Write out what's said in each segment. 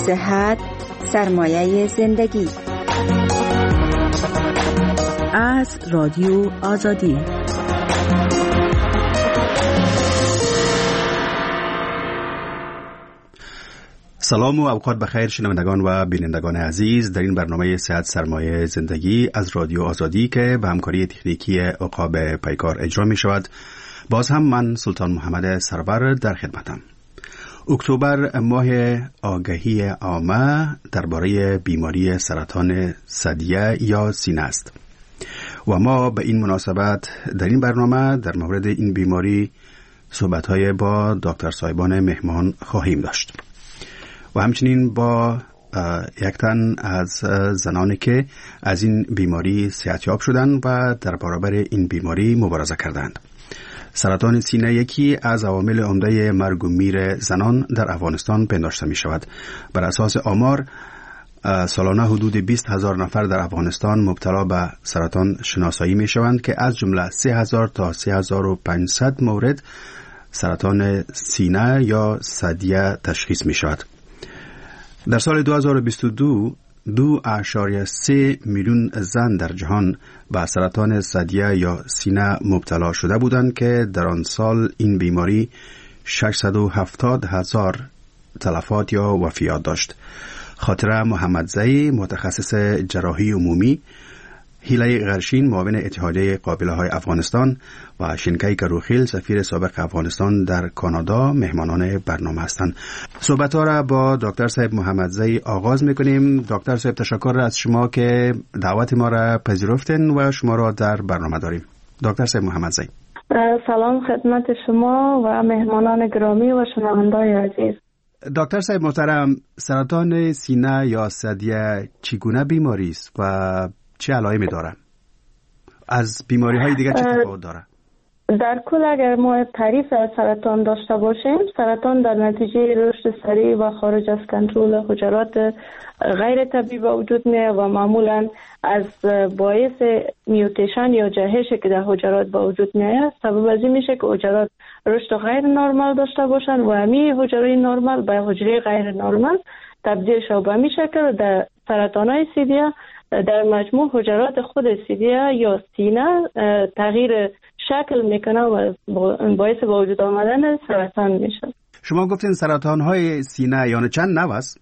صحت سرمایه زندگی. از رادیو آزادی. سلام و اوقات بخیر شنوندگان و بینندگان عزیز، در این برنامه صحت سرمایه زندگی از رادیو آزادی که به همکاری تکنیکی عقاب پیکار اجرا می شود، باز هم من سلطان محمد سرور در خدمتم. اکتبر ماه آگاهی عامه درباره بیماری سرطان ثدیه یا سینه است و ما به این مناسبت در این برنامه در مورد این بیماری صحبت‌های با دکتر صاحبان مهمان خواهیم داشت و همچنین با یک تن از زنانی که از این بیماری صحتیاب شدند و در برابر این بیماری مبارزه کردند. سرطان سینه یکی از عوامل عمده مرگ و میر زنان در افغانستان پنداشته می شود. بر اساس آمار سالانه حدود 20,000 نفر در افغانستان مبتلا به سرطان شناسایی می شوند که از جمله 3,000 تا 3,500 مورد سرطان سینه یا ثدیه تشخیص می شود. در سال 2022 2.3 میلیون زن در جهان به سرطان ثدیه یا سینه مبتلا شده بودند که در آن سال این بیماری 670,000 تلفات یا وفیات داشت. خاطره محمدزئی، متخصص جراحی عمومی، هیله غرشین، معاون اتحادیه قابله‌های افغانستان و شینکای کروخیل، سفیر سابق افغانستان در کانادا مهمانان برنامه هستند. صحبت‌ها را با دکتر صاحب محمدزئی آغاز می‌کنیم. دکتر صاحب، تشکر از شما که دعوت ما را پذیرفتین و شما را در برنامه داریم. دکتر صاحب محمدزئی. سلام خدمت شما و مهمانان گرامی و شنوندگان عزیز. دکتر صاحب محترم، سرطان سینه یا ثدیه چگونه بیماری است و چه علائمی داره؟ از بیماری‌های دیگه چه تفاوت داره؟ در کل اگر ما تعریف از سرطان داشته باشیم، سرطان در نتیجه رشد سریع و خارج از کنترل حجرات غیر طبیعی به وجود میاد و معمولا از باعث میوتیشن یا جهشی که در حجرات به وجود میاد سبب از این میشه که حجرات رشد غیر نرمال داشته باشن و همین حجره نرمال به حجره غیر نرمال تبدیل شود. به همین شکل در سرطان‌های ثدیه در مجموع حجرات خود ثدیه یا سینه تغییر شکل میکنه و باعث به وجود آمدن سرطان میشه. شما گفتین سرطان‌های سینه یعنی چند نوع است؟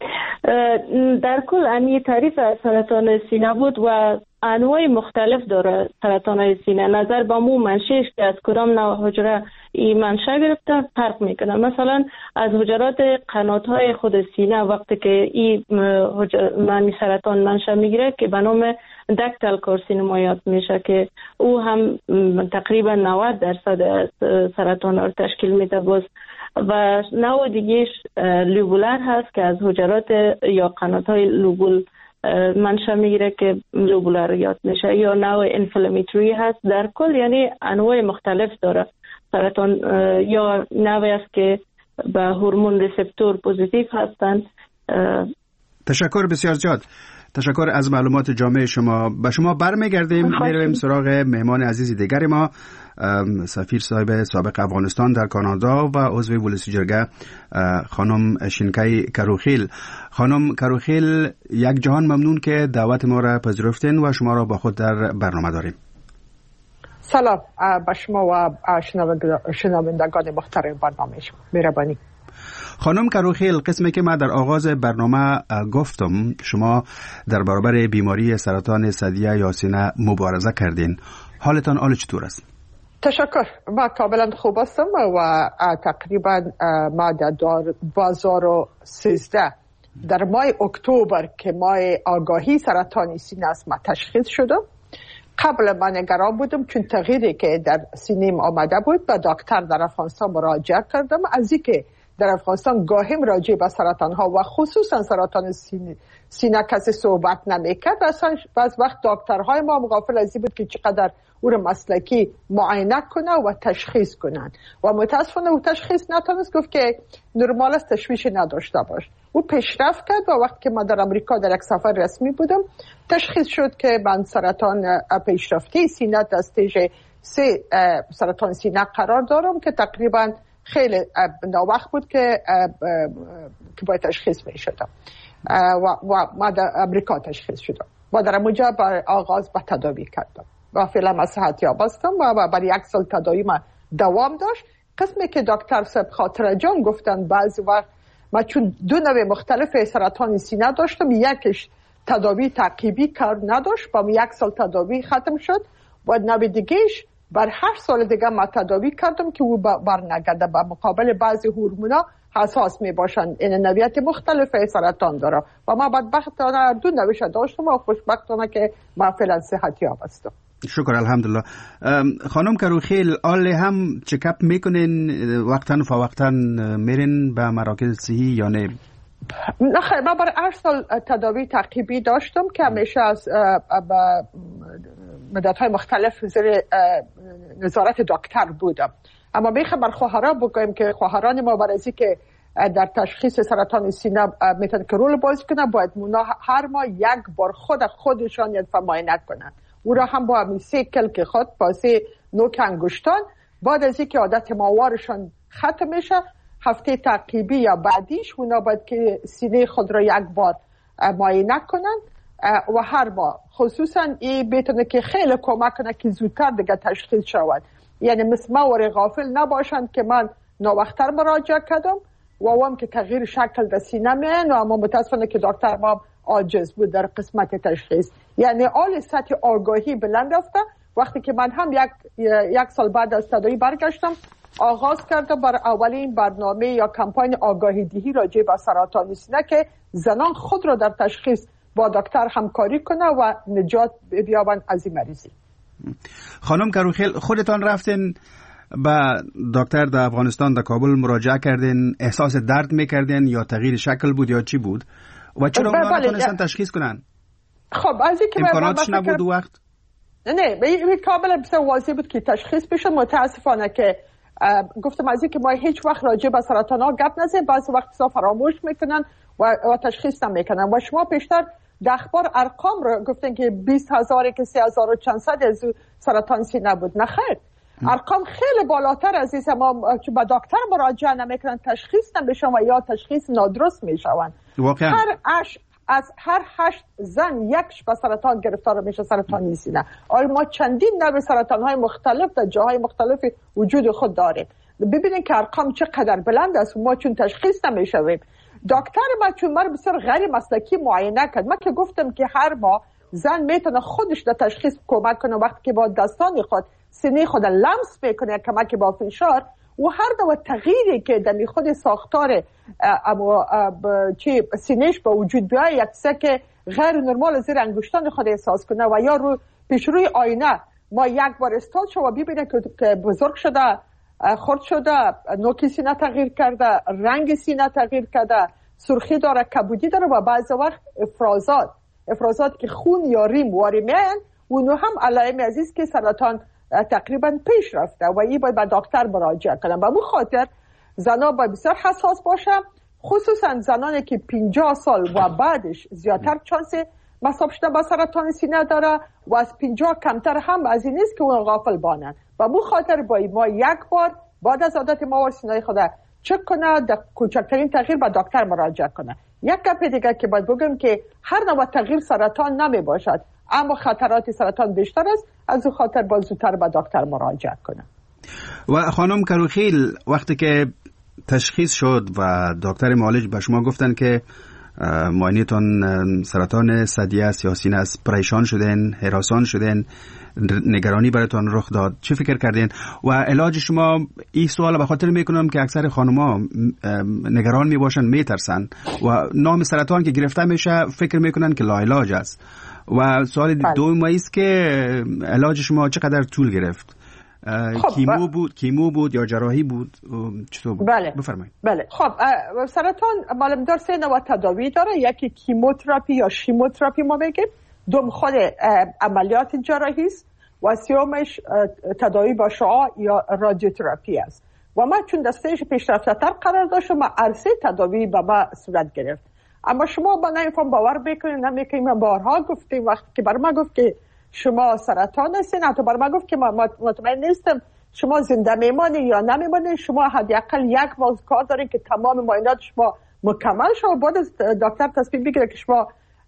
در کل امی تعریف از سرطان سینه بود و انواع مختلف داره. سرطان‌های سینه نظر به مو منشأش که از کدام نوع حجره این منشأ گرفته فرق میکنه. مثلا از حجرات قنات‌های خود سینه وقتی که این سرطان منشأ میگیره که به نام دکتال کارسینوما یاد میشه که او هم تقریبا 90% از سرطان را تشکیل میده. باز و نوع دیگهش لوبولر هست که از حجرات یا قنات‌های لوبول منشأ میگیره که لوبولر یاد میشه، یا نوع انفلامیتوری هست. در کل یعنی انواع مختلف داره سرطان، یا نوعی است که به هورمون ریسپتور پوزیتیو هستند. تشکر بسیار زیاد. تشکر از معلومات جامع شما. به شما برمیگردیم، میرویم سراغ مهمان عزیز دیگر ما، سفیر صاحب سابق افغانستان در کانادا و عضو ولسی جرگه خانم شینکای کروخیل. خانم کروخیل، یک جهان ممنون که دعوت ما را پذیرفتین و شما را با خود در برنامه داریم. سلام به شما و شنوندگان محترم برنامه شما. مهربانی. خانم کروخیل، قسمی که من در آغاز برنامه گفتم شما در برابر بیماری سرطان ثدیه یا سینه مبارزه کردین. حالتان حال چطور است؟ تشکر. ما کاملا خوب هستم و تقریبا ما در 2013 در ماه اکتبر که ماه آگاهی سرطان سینه است ما تشخیص شدم. قبل من نگران بودم چون تغییری که در سینیم آمده بود به دکتر در افغانستان مراجعه کردم. از اینکه در افغانستان گاهی راجع به سرطان ها و خصوصا سرطان سینه کسی صحبت نمیکرد. اصلا بعض وقت دکترهای ما مغافل از این بود که چقدر او را مسلکی معاینه کنه و تشخیص کنن و متاسفانه او تشخیص نتونست، گفت که نرمال است، تشویش نداشته باش. او پیشرفت کرد و وقتی که ما در امریکا در یک سفر رسمی بودم تشخیص شد که من سرطان پیشرفته سینه در استیج 3 سرطان سینه قرار دارم که تقریبا خیلی ناوقت بود که باید تشخیص می شدم و ما در امریکا تشخیص شدم و در اونجا آغاز به تداوی کردم و فعلا من صحتیاب هستم و برای 1 سال تداوی من دوام داشت. قسمی که دکتر صاحب خاطر جان گفتن بعضی وقت من چون 2 نوع مختلف سرطان سینه داشتم، یکیش تداوی تعقیبی کار نداشت با 1 سال تداوی ختم شد و نوع دیگهش بر 8 سال دیگه من تداوی کردم که او برنگرده. به مقابل بعضی هورمونا حساس می باشن، این نوعیت مختلف سرطان داره و ما بدبختانه 2 نوعش داشتم و خوشبختانه که من فعلا صحتیاب هستم. شکر الحمدلله. خانم کروخیل آل هم چکاپ میکنین وقتاً فوقتاً میرین به مراکز صحی یا نه؟ نه خیلی، من برای 8 سال تداوی تعقیبی داشتم که همیشه از مدت‌های مختلف زیر نظارت دکتر بودم. اما میخوام بر خواهران بگویم که خواهران ما برای از که در تشخیص سرطان سینه میتونن که رول بازی کنن، باید مونا هر ماه 1 بار خودشان یک معاینه کنن. او را هم با همین 3 کلک خود با 3 نوک انگشتان بعد از اینکه عادت ماهوارشان ختم میشه هفته تعقیبی یا بعدیش اونا باید که سینه خود را 1 بار معاینه کنن و هر ماه خصوصا این بتونه که خیلی کمک کنه که زودتر دیگه تشخیص شود. یعنی مثل ما غافل نباشند که من ناوقتر مراجعه کردم و هم که تغییر شکل در سینه میان و اما متاسفانه که دکتر ما عاجز بود در قسمت تشخیص. یعنی آل سطح آگاهی بلند رفته. وقتی که من هم 1 سال بعد از تداوی برگشتم آغاز کردم بر اولین برنامه یا کمپاین آگاهی دهی راجع به سرطان سینه که زنان خود را در تشخیص با دکتر همکاری کنه و نجات بیابن از این مریضی. خانم کروخیل خودتان رفتین با دکتر در افغانستان در کابل مراجعه کردین، احساس درد میکردین یا تغییر شکل بود یا چی بود و چرا اونا نتونستن تشخیص کنن؟ خب از اینکه امکاناتش نبود وقت؟ نه کاملا بسیار واضح بود که تشخیص بشه. متاسفانه که گفتم از اینکه ما هیچ وقت راجع به سرطان ها گپ نزنیم، بعضی وقت فراموش میکنن و تشخیص نمیکنن و شما پیشتر در اخبار ارقام رو گفتن که 20,000 که 3,400 از سرطان سینه بود. نه خیر، ارقام خیلی بالاتر از این. ما به دکتر مراجعه نمیکنن تشخیص نمیشن و یا تشخیص نادرست میشون. از هر 8 زن 1 به سرطان گرفتار میشه سرطان سینه. ما چندین نوع سرطان های مختلف در جاهای مختلف وجود خود داریم. ببینید که ارقام چقدر بلند است. ما چون تشخیص نمیشویم. دکتر ما چون من بسیار غیر مسلکی معاینه کرد. من که گفتم که هر ماه زن میتونه خودش در تشخیص کمک کنه وقتی که با دستان خود سینه خود لمس میکنه کمک با فشار و هر نوع تغییری که در خود ساختار سینهش به وجود بیاید یک که غیر نرمال زیر انگشتان خود احساس کنه و یا رو پیش روی آینه ما 1 بار استاد شو و ببینه که بزرگ شده، خرد شده، نوک سینه تغییر کرده، رنگ سینه تغییر کرده، سرخی داره، کبودی داره و بعضی وقت افرازات که خون یا ریم واری میان اونو هم علائم عزیز که سرطان تقریبا پیش رفته و این باید به دکتر مراجعه کنن. به اون خاطر زنها باید بسیار حساس باشن، خصوصا زنانی که 50 سال و بعدش زیادتر چانس مصاب شدن با سرطان سینه داره و از 50 کمتر هم از این نیست که اون غافل بانن. و اون خاطر باید ما 1 بار بعد از عادت ماهوار سینه خود چک کنه، در کوچکترین تغییر به دکتر مراجعه کنه. یک گپ دیگه که باید بگم که هر نوع تغییر سرطان نمی باشد اما خطرات سرطان بیشتر است، از اون خاطر باید زودتر به دکتر مراجعه کنه. و خانم کروخیل وقتی که تشخیص شد و دکتر معالج به شما گفتن که معاینه‌تان سرطان ثدی است یا سینه است، پریشان شدین، هراسان شدین، نگرانی براتون رخ داد، چه فکر کردین و علاج شما؟ این سوال به خاطر میکنم که اکثر خانم‌ها نگران میباشن، میترسن و نام سرطان که گرفته میشه فکر میکنن که لاعلاج است. و سوال دوم است که علاج شما چقدر طول گرفت؟ کیمو بود یا جراحی بود؟ چطور بود؟ بله. بفرمایید. بله. خب سرطان معلوم دار 3 نوع تداوی داره. یکی کیموتراپی یا شیموتراپی ما میگیم، دوم خود عملیات جراحی است و سومش تداوی با شعاع یا رادیوتراپی است. و ما چون دستهش پیشرفته‌تر قرار داشتم و عرصه تداوی به ما صورت گرفت. اما شما با نمیفهم باور بکنید نمیکنید. من بارها گفتیم وقتی که برای ما گفت که شما سرطان هستین، حتی برای ما گفت که مطمئن نیستم شما زنده میمانید یا نمیمانید. شما حداقل یک ماه کار دارین که تمام معاینات شما مکمل شد و بعد دکتر تصمیم بگیره که شما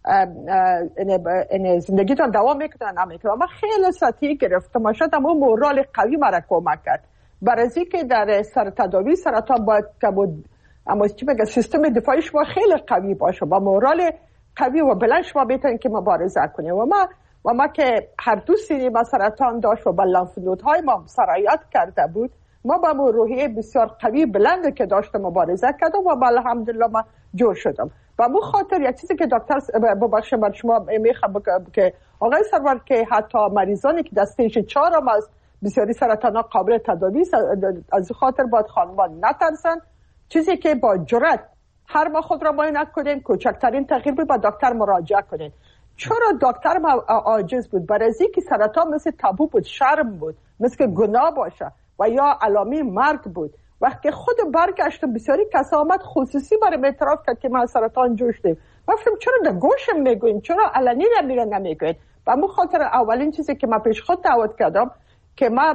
این زندگیتون دوام میکنه نمیکنه. من خیلی سطحی گرفتم و شاید اون مورال قوی مرا کمک کرد. برای که در تداوی سرطان باید که بود اما چی بگه سیستم دفاعی شما خیلی قوی باشه با مورال قوی و بلند شما بتونید که مبارزه کنید. و ما که هر دو سینه ما سرطان داشت و با لامف نودهای ما سرایت کرده بود، ما با روحیه بسیار قوی بلند که داشتم مبارزه کردم و الحمدلله ما جور شدم. و مو خاطر یک چیزی که دکتر ببخشید بر شما میخوام که آقای سرور که حتی مریضانی که دسته 4 هم از بسیاری سرطان ها قابل تداوی از خاطر باید خانمان نترسن. چیزی که با جرأت هر ما خود را معاینه کنین، کوچکترین تغییر بود با دکتر مراجعه کنین. چرا دکتر ما عاجز بود؟ برای اینکه سرطان مثل تابو بود، شرم بود، مثل گناه باشه و یا علامه مرگ بود. وقتی خود برگشتم بسیاری کسا آمد خصوصی برای اعتراف کرد که ما سرطان جوشتیم. گفتم چرا در گوشم میگوین، چرا علنی نمیگوین؟ و همون خاطر اولین چیزی که من پیش خود دعوت کردم که ما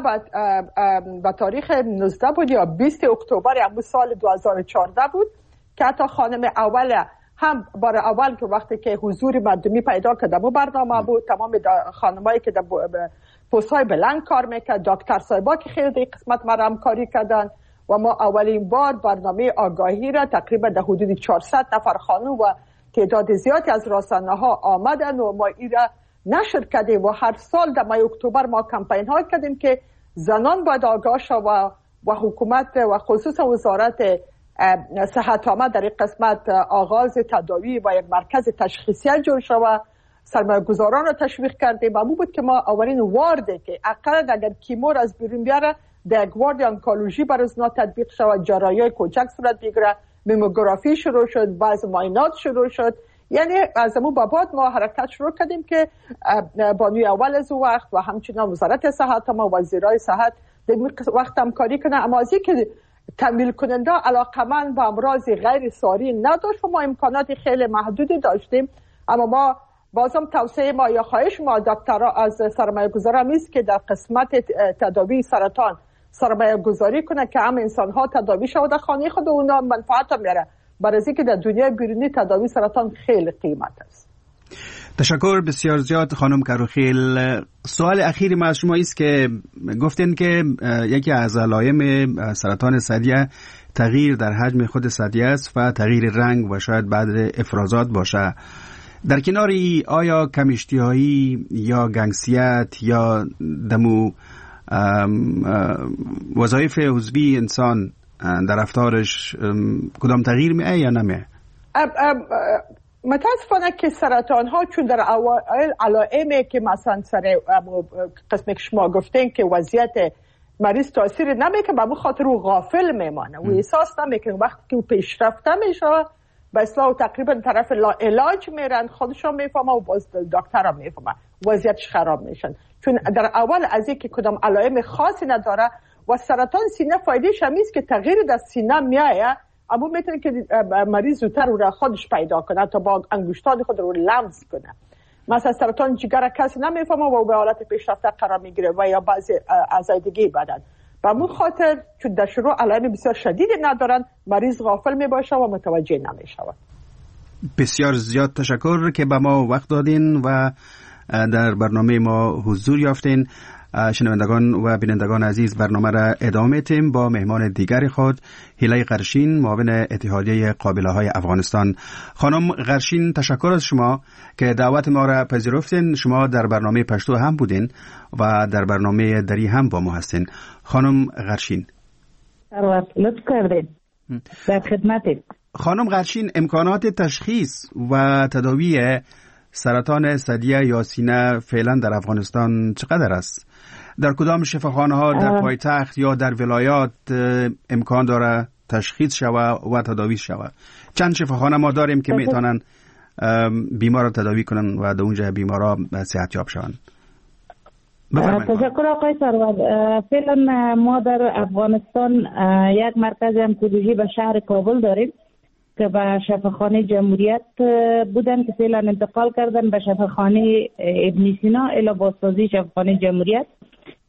با تاریخ 19 بود یا 20 اکتبر همون سال 2014 بود که حتی خانم اول هم بار اول که وقتی که حضور مردمی پیدا کردم و برنامه بود، تمام خانمایی که در پست‌های بلند کار میکرد، دکتر صاحبا که خیلی قسمت ما همکاری کردن و ما اولین بار برنامه آگاهی را تقریبا در حدود 400 نفر خانم و تعداد زیادی از رسانه‌ها آمدن و ما این را نشر کردیم و هر سال در ماه اکتبر ما کمپین ها کردیم که زنان باید آگاه شوند و حکومت و خصوصا وزارت صحت آمد در این قسمت آغاز تداوی و یک مرکز تشخیصی جور شود. سرمایه‌گذاران را تشویق کردیم و همون بود که ما اولین وارده که اقل اگر کیمور از بیرون بیاره در یک وارد آنکولوژی برای اونا تطبیق شود، جراحی کوچک صورت بگیره، ماموگرافی شروع شد، بعض معاینات شروع شد. یعنی از همون بابات ما حرکت شروع کردیم که بانوی اول از وقت و همچنان وزارت صحت ما وزیرای صحت در وقت همکاری کنه. اما از که تمویل کننده علاقمند به امراض غیر ساری نداشت و ما امکانات خیلی محدودی داشتیم. اما ما بازم توصیه ما یا خواهش ما دکترها از سرمایه گذاران است که در قسمت تداوی سرطان سرمایه گذاری کنه که هم انسان ها تداوی شود خانه خود و اونا منفعت میره، برای اینکه در دنیای بیرونی تداوی سرطان خیلی قیمت است. تشکر بسیار زیاد خانم کروخیل. سوال اخیری ما از شما است که گفتین که یکی از علائم سرطان ثدی تغییر در حجم خود ثدی است و تغییر رنگ و شاید بعد افرازات باشه. در کناری آیا کم اشتهایی یا گنگسیت یا دمو وظایف عضوی انسان در رفتارش کدام تغییر میه یا نمیه؟ متاسفانه که سرطان ها چون در علائمی که مثلا سر قسمی که شما گفتین که وضعیت مریض تاثیر نمیکنه، به خاطر او غافل میمانه و احساس نمیکنه. وقتی که او پیشرفته میشه به اصطلاح تقریبا طرف لا علاج میرن، خودشون میفهمه و باز دکتر هم میفهمه وضعیتش خراب میشن. چون در اول از اینکه کدام علائم خاصی نداره و سرطان سینه فایدهش هم است که تغییر در سینه میایه، اما میتونه که مریض زودتر او را خودش پیدا کنه تا با انگشتان خود رو لمس کنه. مثلا سرطان جگر کسی نمیفهمه و به حالت پیشرفته قرار میگیره و یا بعضی اعضای دیگه بدن. به همون خاطر چون در شروع علائم بسیار شدیدی ندارن، مریض غافل میباشه و متوجه نمیشه. بسیار زیاد تشکر که به ما وقت دادین و در برنامه ما حضور یافتین. شنوندگان و بینندگان عزیز، برنامه را ادامه می‌دیم با مهمان دیگر خود، هیلای قرشین، معاون اتحادیه قابله‌های افغانستان. خانم قرشین، تشکر از شما که دعوت ما را پذیرفتین. شما در برنامه پشتو هم بودین و در برنامه دری هم با ما هستین. خانم قرشین، لطف کردین. در خدمتید. خانم قرشین، امکانات تشخیص و تداوی سرطان ثدی یا سینه فعلا در افغانستان چقدر است؟ در کدام شفاخانه ها در پایتخت یا در ولایات امکان داره تشخیص شود و تداوی شود؟ چند شفاخانه ما داریم که میتونن بیمار را تداوی کنن و در اونجا بیمارا صحتیاب شوند؟ تشکر آقای سرور. فعلا ما در افغانستان یک مرکز آنکولوژی به شهر کابل داریم که به شفاخانه جمهوریت بودن که فعلا انتقال کردن به شفاخانه ابن سینا الی بازسازی شفاخانه جمهوریت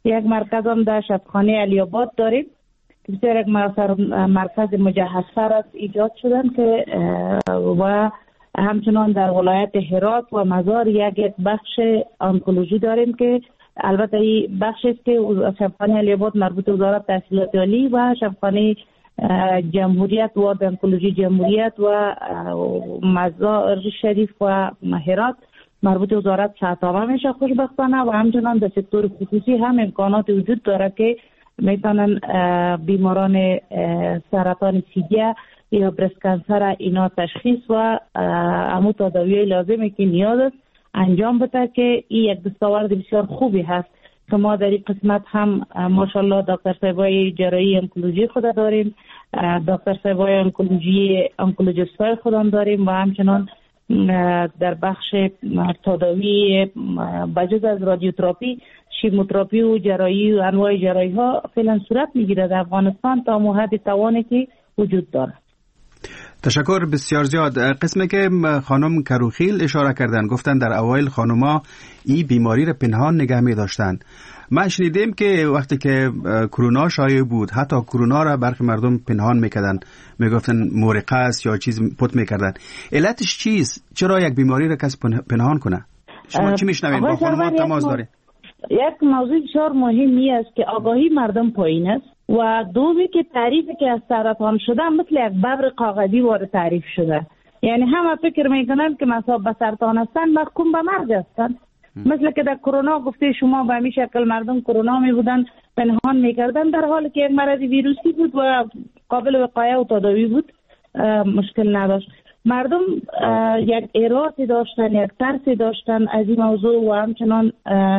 یک مرکز هم در شفاخانه علی‌آباد داریم که بسیار یک مرکز مجهزتر است ایجاد شدن که و همچنان در ولایت هرات و مزار یک بخش آنکولوژی داریم که البته این بخشی است که شفاخانه علی‌آباد مربوط به وزارت تحصیلات عالی و شفاخانه جمهوریت و آنکولوژی جمهوریت و مزار شریف و هرات مربوط به وزارت صحت عامه میشه خوشبختانه. و همچنان در سکتور خصوصی هم امکانات وجود داره که میتونن بیماران سرطان سیدیه یا برست کانسر اینا تشخیص و همون تداوی لازمی که نیاز است انجام بده که این یک دستاورد بسیار خوبی هست که ما در این قسمت هم ماشاءالله دکتر صاحبای جراحی آنکولوژی خود داریم، دکتر صاحبای آنکولوژیست های خودم داریم و همچنان در بخش تداوی بجز از رادیوتراپی شیموتراپی و جراحی و انواع جراحی ها فعلا صورت میگیره در افغانستان تا حد توانی که وجود داره. تشکر بسیار زیاد. قسمی که خانم کروخیل اشاره کردن گفتن در اوایل خانوما این بیماری را پنهان نگه می داشتن. ما شنیدیم که وقتی که کرونا شایع بود حتی کرونا را برخی مردم پنهان میکردن، میگفتن مورقه است یا چیز پت میکردن. علتش چیست؟ چرا یک بیماری را کسی پنهان کنه؟ شما چی میشنوید؟ با خانوما تماس دارید؟ یک موضوع بسیار مهمی است که آگاهی مردم پایین است و دومی که تعریفی که از سرطان شده مثل یک ببر کاغذی وارد تعریف شده. یعنی همه فکر میکنن که مصاب به سرطان هستن محکوم به مرگ هستن. مثل که در کرونا گفته شما به همین شکل مردم کرونا می بودن پنهان میکردن در حالی که یک مرض ویروسی بود و قابل وقایه و تداوی بود، مشکل نداشت. مردم یک اراده داشتن، یک ترسی داشتن از این موضوع و همچنان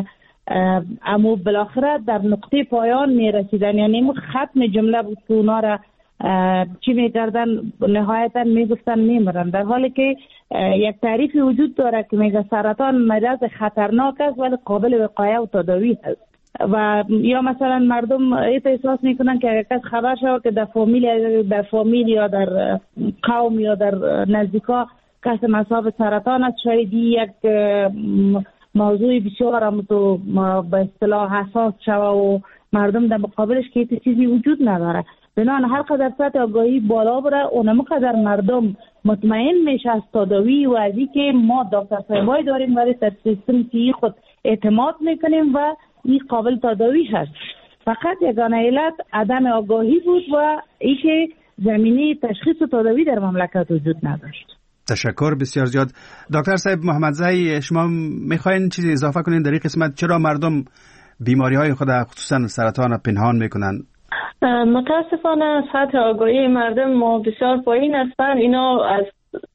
اما بالاخره در نقطه پایان می رسیدن. یعنی ختم جمله بود که اونا را چی می کردن نهایتا می گفتن می مرن، در حالی که یک تعریفی وجود داره که میگه سرطان مرض خطرناک است ولی قابل وقایه و تداوی است. و یا مثلا مردم ایت احساس میکنن که یک کس خبر شود که در فامیل یا در قوم یا در نزدیکا کس مصاب سرطان است، شاید یک موضوع بسیار هم تو به اصطلاح حساس شوه و مردم در مقابلش که ایت چیزی وجود نداره. بنابراین هر قدر سطح آگاهی بالا بره اونم قدر مردم مطمئن میشه از تداوی و از اینکه ما دکتر صاحبای داریم ولی در سیستم که خود اعتماد میکنیم و این قابل تداوی هست. فقط یگانه علت عدم آگاهی بود و اینکه زمینه تشخیص و تداوی در مملکت وجود نداشت. تشکر بسیار زیاد. دکتر صاحب محمدزی، شما میخواین چیزی اضافه کنین در این قسمت؟ چرا مردم بیماری های خود خصوصا سرطان پنهان میکنن؟ متاسفانه سطح آگاهی مردم ما بسیار پایین هستن. اینا از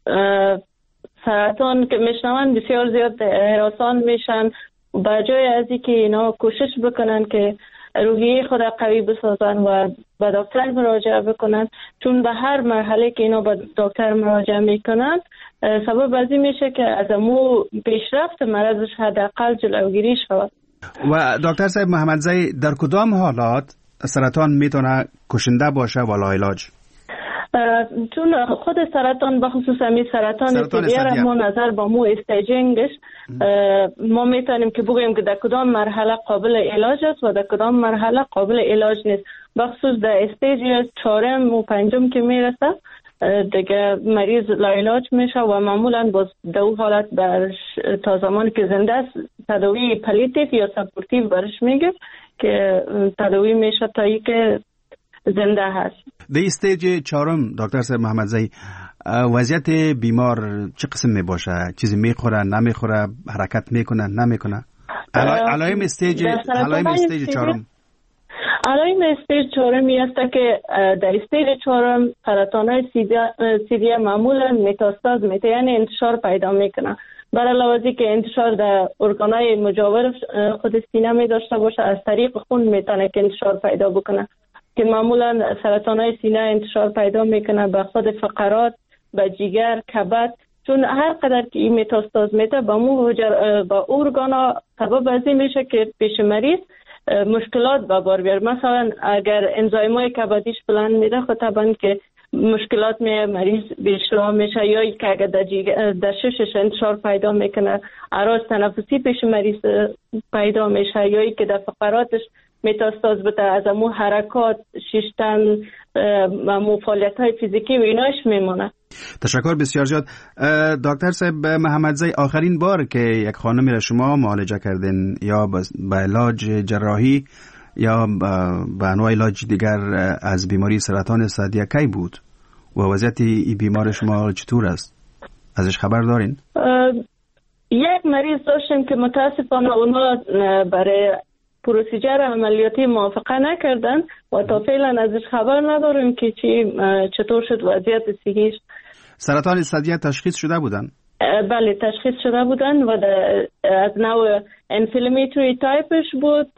سرطان که میشنون بسیار زیاد هراسان میشن و جای از اینکه اینا کوشش بکنن که روحیه خود قوی بسازن و به دکتر مراجعه بکنن، چون به هر مرحله که اینا به دکتر مراجعه میکنن سبب از این میشه که از امو پیشرفت مرضش حداقل جلوگیری شود. و دکتر صاحب محمدزی، در کدام حالات سرطان میتونه کشنده باشه و لاعلاج؟ چون خود سرطان بخصوص همین سرطان سیدیه ما نظر با مو استیجینگش ما میتونیم که بگوییم که در کدام مرحله قابل علاج است و در کدام مرحله قابل علاج نیست. بخصوص در استیج 4 و 5 که میرسه دیگه مریض لاعلاج میشه و معمولا باز دو حالت تا زمانی که زنده است تداوی پلیتیو یا سپورتیو برش میگه که تداوی میشه تا ای که زنده هست. در استیج 4 دکتر صاحب محمدزی وضعیت بیمار چه قسم می باشه؟ چیزی میخوره نمیخوره، حرکت میکنه نمیکنه؟ علائم استیج 4 علائم استیج 4 می است که در استیج 4 سرطان‌های سیدیه معمولا متاستاز میته، یعنی انتشار پیدا میکنه. برای لحاظی که انتشار در ارگان‌های مجاور خود سینه می داشته باشه از طریق خون میتونه که انتشار پیدا بکنه که معمولا سرطان‌های سینه انتشار پیدا میکنه به خود فقرات، به جگر، کبد، چون هر قدر که این متاستاز میته با ارگانا سبب از این میشه که پیش مریض مشکلات به بار بیاره. مثلا اگر انزایم‌های کبدیش بلند میره خب طبعا که مشکلات مریض بیشتر میشه، یا که اگر در ششش انتشار پیدا میکنه اعراض تنفسی پیش مریض پیدا میشه، یا که در فقراتش متاستاز بده، از امو حرکات شیشتن امو فعالیت های فیزیکی و ایناش میمونه. تشکر بسیار زیاد. دکتر صاحب محمدزی، آخرین بار که یک خانمی را شما معالجه کردین یا با علاج جراحی یا با انواع علاج دیگر از بیماری سرطان ثدی کی بود و وضعیت این بیمار شما چطور است؟ ازش خبر دارین؟ یک مریض داشتیم که متاسفانه اونا برای پروسیجر عملیاتی موافقه نکردن و تا فعلا ازش خبر نداریم که چطور شد وضعیت صحیش. سرطان ثدی تشخیص شده بودن؟ بله تشخیص شده بودن و از نوع انفلمیتری تایپش بود.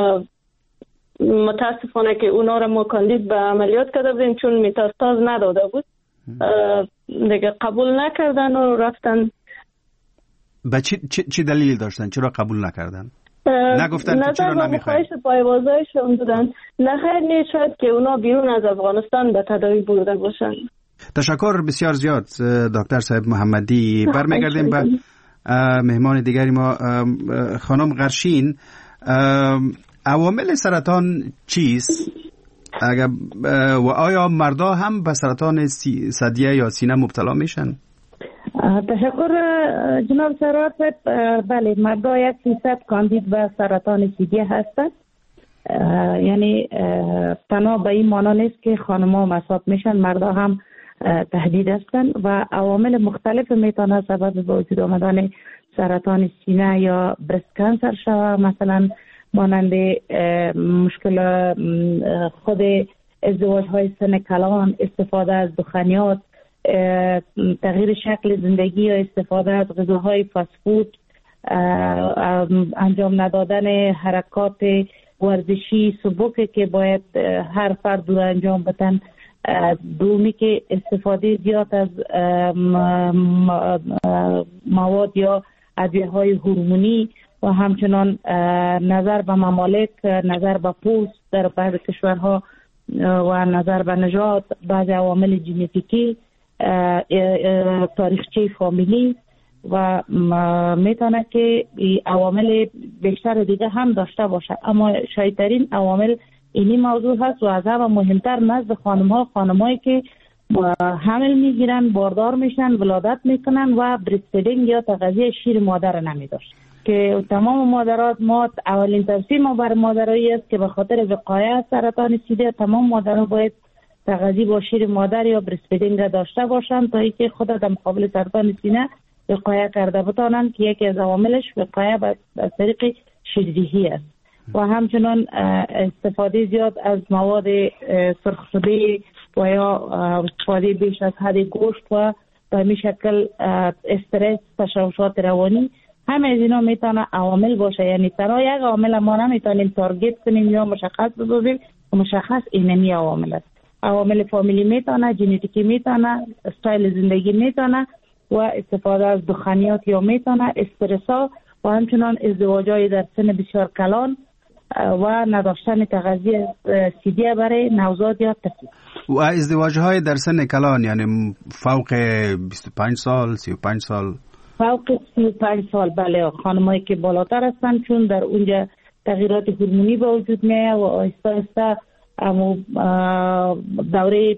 متاسفانه که اونا را ما کاندید به عملیات کرده بودیم چون متاستاز نداده بود، دیگه قبول نکردن و رفتن. به چی دلیل داشتن؟ چرا قبول نکردن؟ نگفتن که چرا نمیخواین؟ نظر با پایوازایشون بودن. نه خیر نیست، شاید که اونا بیرون از افغانستان به تداوی برده باشن. تشکر بسیار زیاد دکتر صاحب محمدی. برمیگردیم به مهمان دیگری ما، خانم غرشین. عوامل سرطان چیست؟ و آیا مردا هم به سرطان ثدی یا سینه مبتلا میشن؟ تشکر جناب سرات. بله، مردا 1% کاندید به سرطان ثدی هستند. یعنی تنها به این معنا نیست که خانم‌ها مصاب میشن، مردا هم تهدید هستند و عوامل مختلف میتونه سبب به وجود آمدن سرطان سینه یا برست کانسر شود، مثلا مانند مشکل خود ازدواج های سن کلان، استفاده از دخانیات، تغییر شکل زندگی یا استفاده از غذاهای فست فود، انجام ندادن حرکات ورزشی سبک که باید هر فرد رو انجام بدن، دومی که استفاده زیاد از مواد یا ادویه‌های هورمونی و همچنان نظر به ممالک، نظر به پوست در بعض کشورها و نظر به نژاد، بعض عوامل ژنتیکی، تاریخچه فامیلی و میتونه که عوامل بیشتر دیگه هم داشته باشه، اما شایدترین عوامل اینی موضوع هست و از همه مهمتر نزد خانم‌هایی که حمل میگیرن، باردار میشن، ولادت میکنن و بریستفیدینگ یا تغذیه شیر مادر نمیداشت که تمام مادرات ما اولین توصیه ما بر مادرایی است که به خاطر وقایه از سرطان ثدی تمام مادرها باید تغذیه با شیر مادر یا بریستفیدینگ داشته باشند تا اینکه خود در مقابل سرطان سینه وقایه کرده بتانند که یکی از عواملش وقایه از طریق شیردهی است و همچنان استفاده زیاد از مواد سرخ شده و یا استفاده بیش از حد گوشت و به این شکل استرس، تشوشات روانی، همه از اینا میتونه عوامل باشه. یعنی تنها یک عامل ما نمیتونیم تارگت کنیم یا مشخص بسازیم، مشخص اینمی عوامل است. عوامل فامیلی میتونه، ژنتیکی میتونه، استایل زندگی میتونه و استفاده از دخانیات یا میتونه، استرسا و همچنان ازدواج‌های در سن بسیار کلان و نداشتن تغذیه ثدی برای نوزاد یا طفل. و ازدواج‌های در سن کلان یعنی فوق 25 سال، 35 سال؟ فوق 35 سال، بله. خانمایی که بالاتر هستن چون در اونجا تغییرات هورمونی به وجود میاد و آهسته آهسته دوره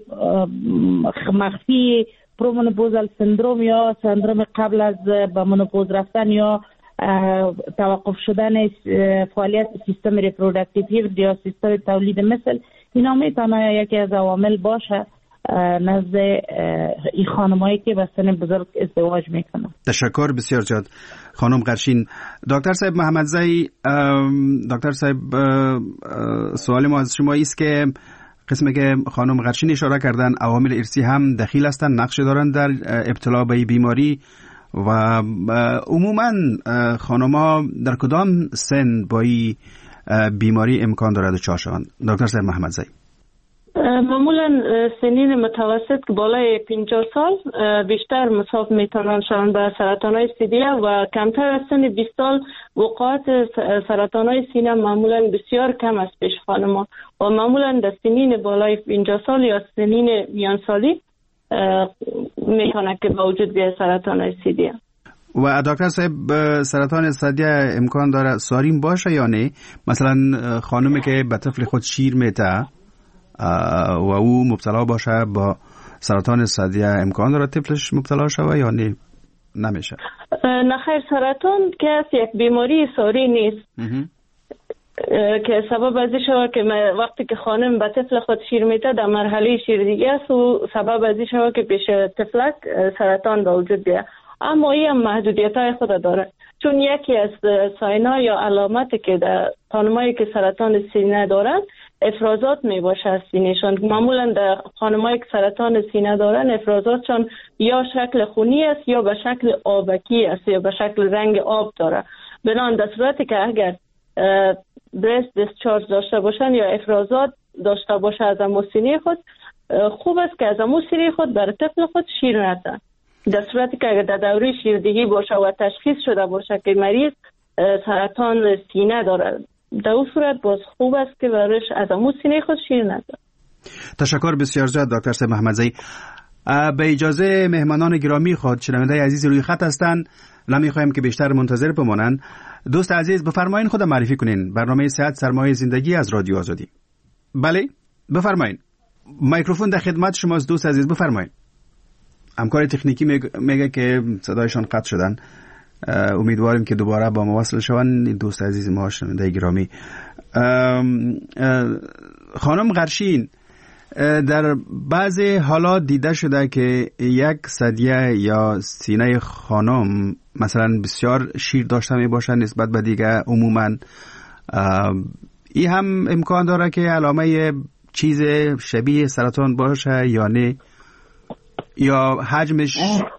مخفی پرومنوپوزال سندروم یا سندروم قبل از به منوپوز رفتن یا توقف شدن فعالیت سیستم ریپروداکتیو یا سیستم تولید مثل، اینا میتونه یکی از عوامل باشه نزد این خانمایی که به سن بزرگ ازدواج میکنن. تشکر بسیار زیاد خانم غرشین. دکتر صاحب محمدزی، دکتر صاحب سوال ما از شما است که قسمی که خانم غرشین اشاره کردن عوامل ارثی هم دخیل هستند، نقش دارند در ابتلا به بیماری و عموما خانم‌ها در کدام سن با این بیماری امکان دارد دچار شوند؟ دکتر صاحب محمدزی. معمولا سنین متوسط که بالای 50 سال بیشتر مصاب میتونن شوند به سرطان‌های سینه و کمتر از سن 20 سال وقوعات سرطان‌های سینه معمولا بسیار کم است پیش خانم‌ها و معمولا در سنین بالای 50 سال یا سنین میان سالی میتونه که با وجود بیاد سرطان‌های سینه. و دکتر صاحب سرطان ثدی امکان داره ساریم باشه یا نه؟ مثلا خانمی که به طفل خود شیر میده و او مبتلا باشه با سرطان ثدی امکان داره طفلش مبتلا شوه یا نه؟ نمیشه. نخیر، سرطان که یک بیماری ساری نیست که سبب ازی شوه که وقتی که خانم به طفل خود شیر میده در مرحله شیر دیگه است و سبب ازی شوه که پیش طفلک سرطان به وجود بیاد. اما این هم محدودیت‌های خود داره، چون یکی از ساینا یا علامتی که در خانمایی که سرطان سینه دارن افرازات می باشه از سینه‌شان. معمولا در خانمایی که سرطان سینه دارن افرازاتشان یا شکل خونی است یا به شکل آبکی است یا به شکل رنگ آب داره. بنابراین در صورتی که اگر برست دیسچارج داشته باشن یا افرازات داشته باشه از امو سینه خود، خوب است که از امو سینه خود برای طفل خود شیر ندن. در صورتی که اگر در دوره شیردهی باشه و تشخیص شده باشه که مریض سرطان سینه داره، در اون صورت باز خوب است که برایش از امو سینه خود شیر نده. تشکر بسیار زیاد دکتر صاحب محمدزئی. به اجازه مهمانان گرامی خود، شنونده عزیز روی خط هستند، نمیخوایم که بیشتر منتظر بمانند. دوست عزیز بفرمایید خود معرفی کنین. برنامه صحت سرمایه زندگی از رادیو آزادی. بله بفرمایید، میکروفون در خدمت شماست دوست عزیز، بفرمایید. همکار تکنیکی میگه که صدایشان قطع شدن. امیدواریم که دوباره با ما وصل شوند دوست عزیز ما شنونده گرامی. خانم غرشین، در بعضی حالات دیده شده که یک ثدیه یا سینه خانم مثلا بسیار شیر داشته می باشه نسبت به دیگه عموما. این هم امکان داره که علامه چیز شبیه سرطان باشه یا نه؟ یا حجمش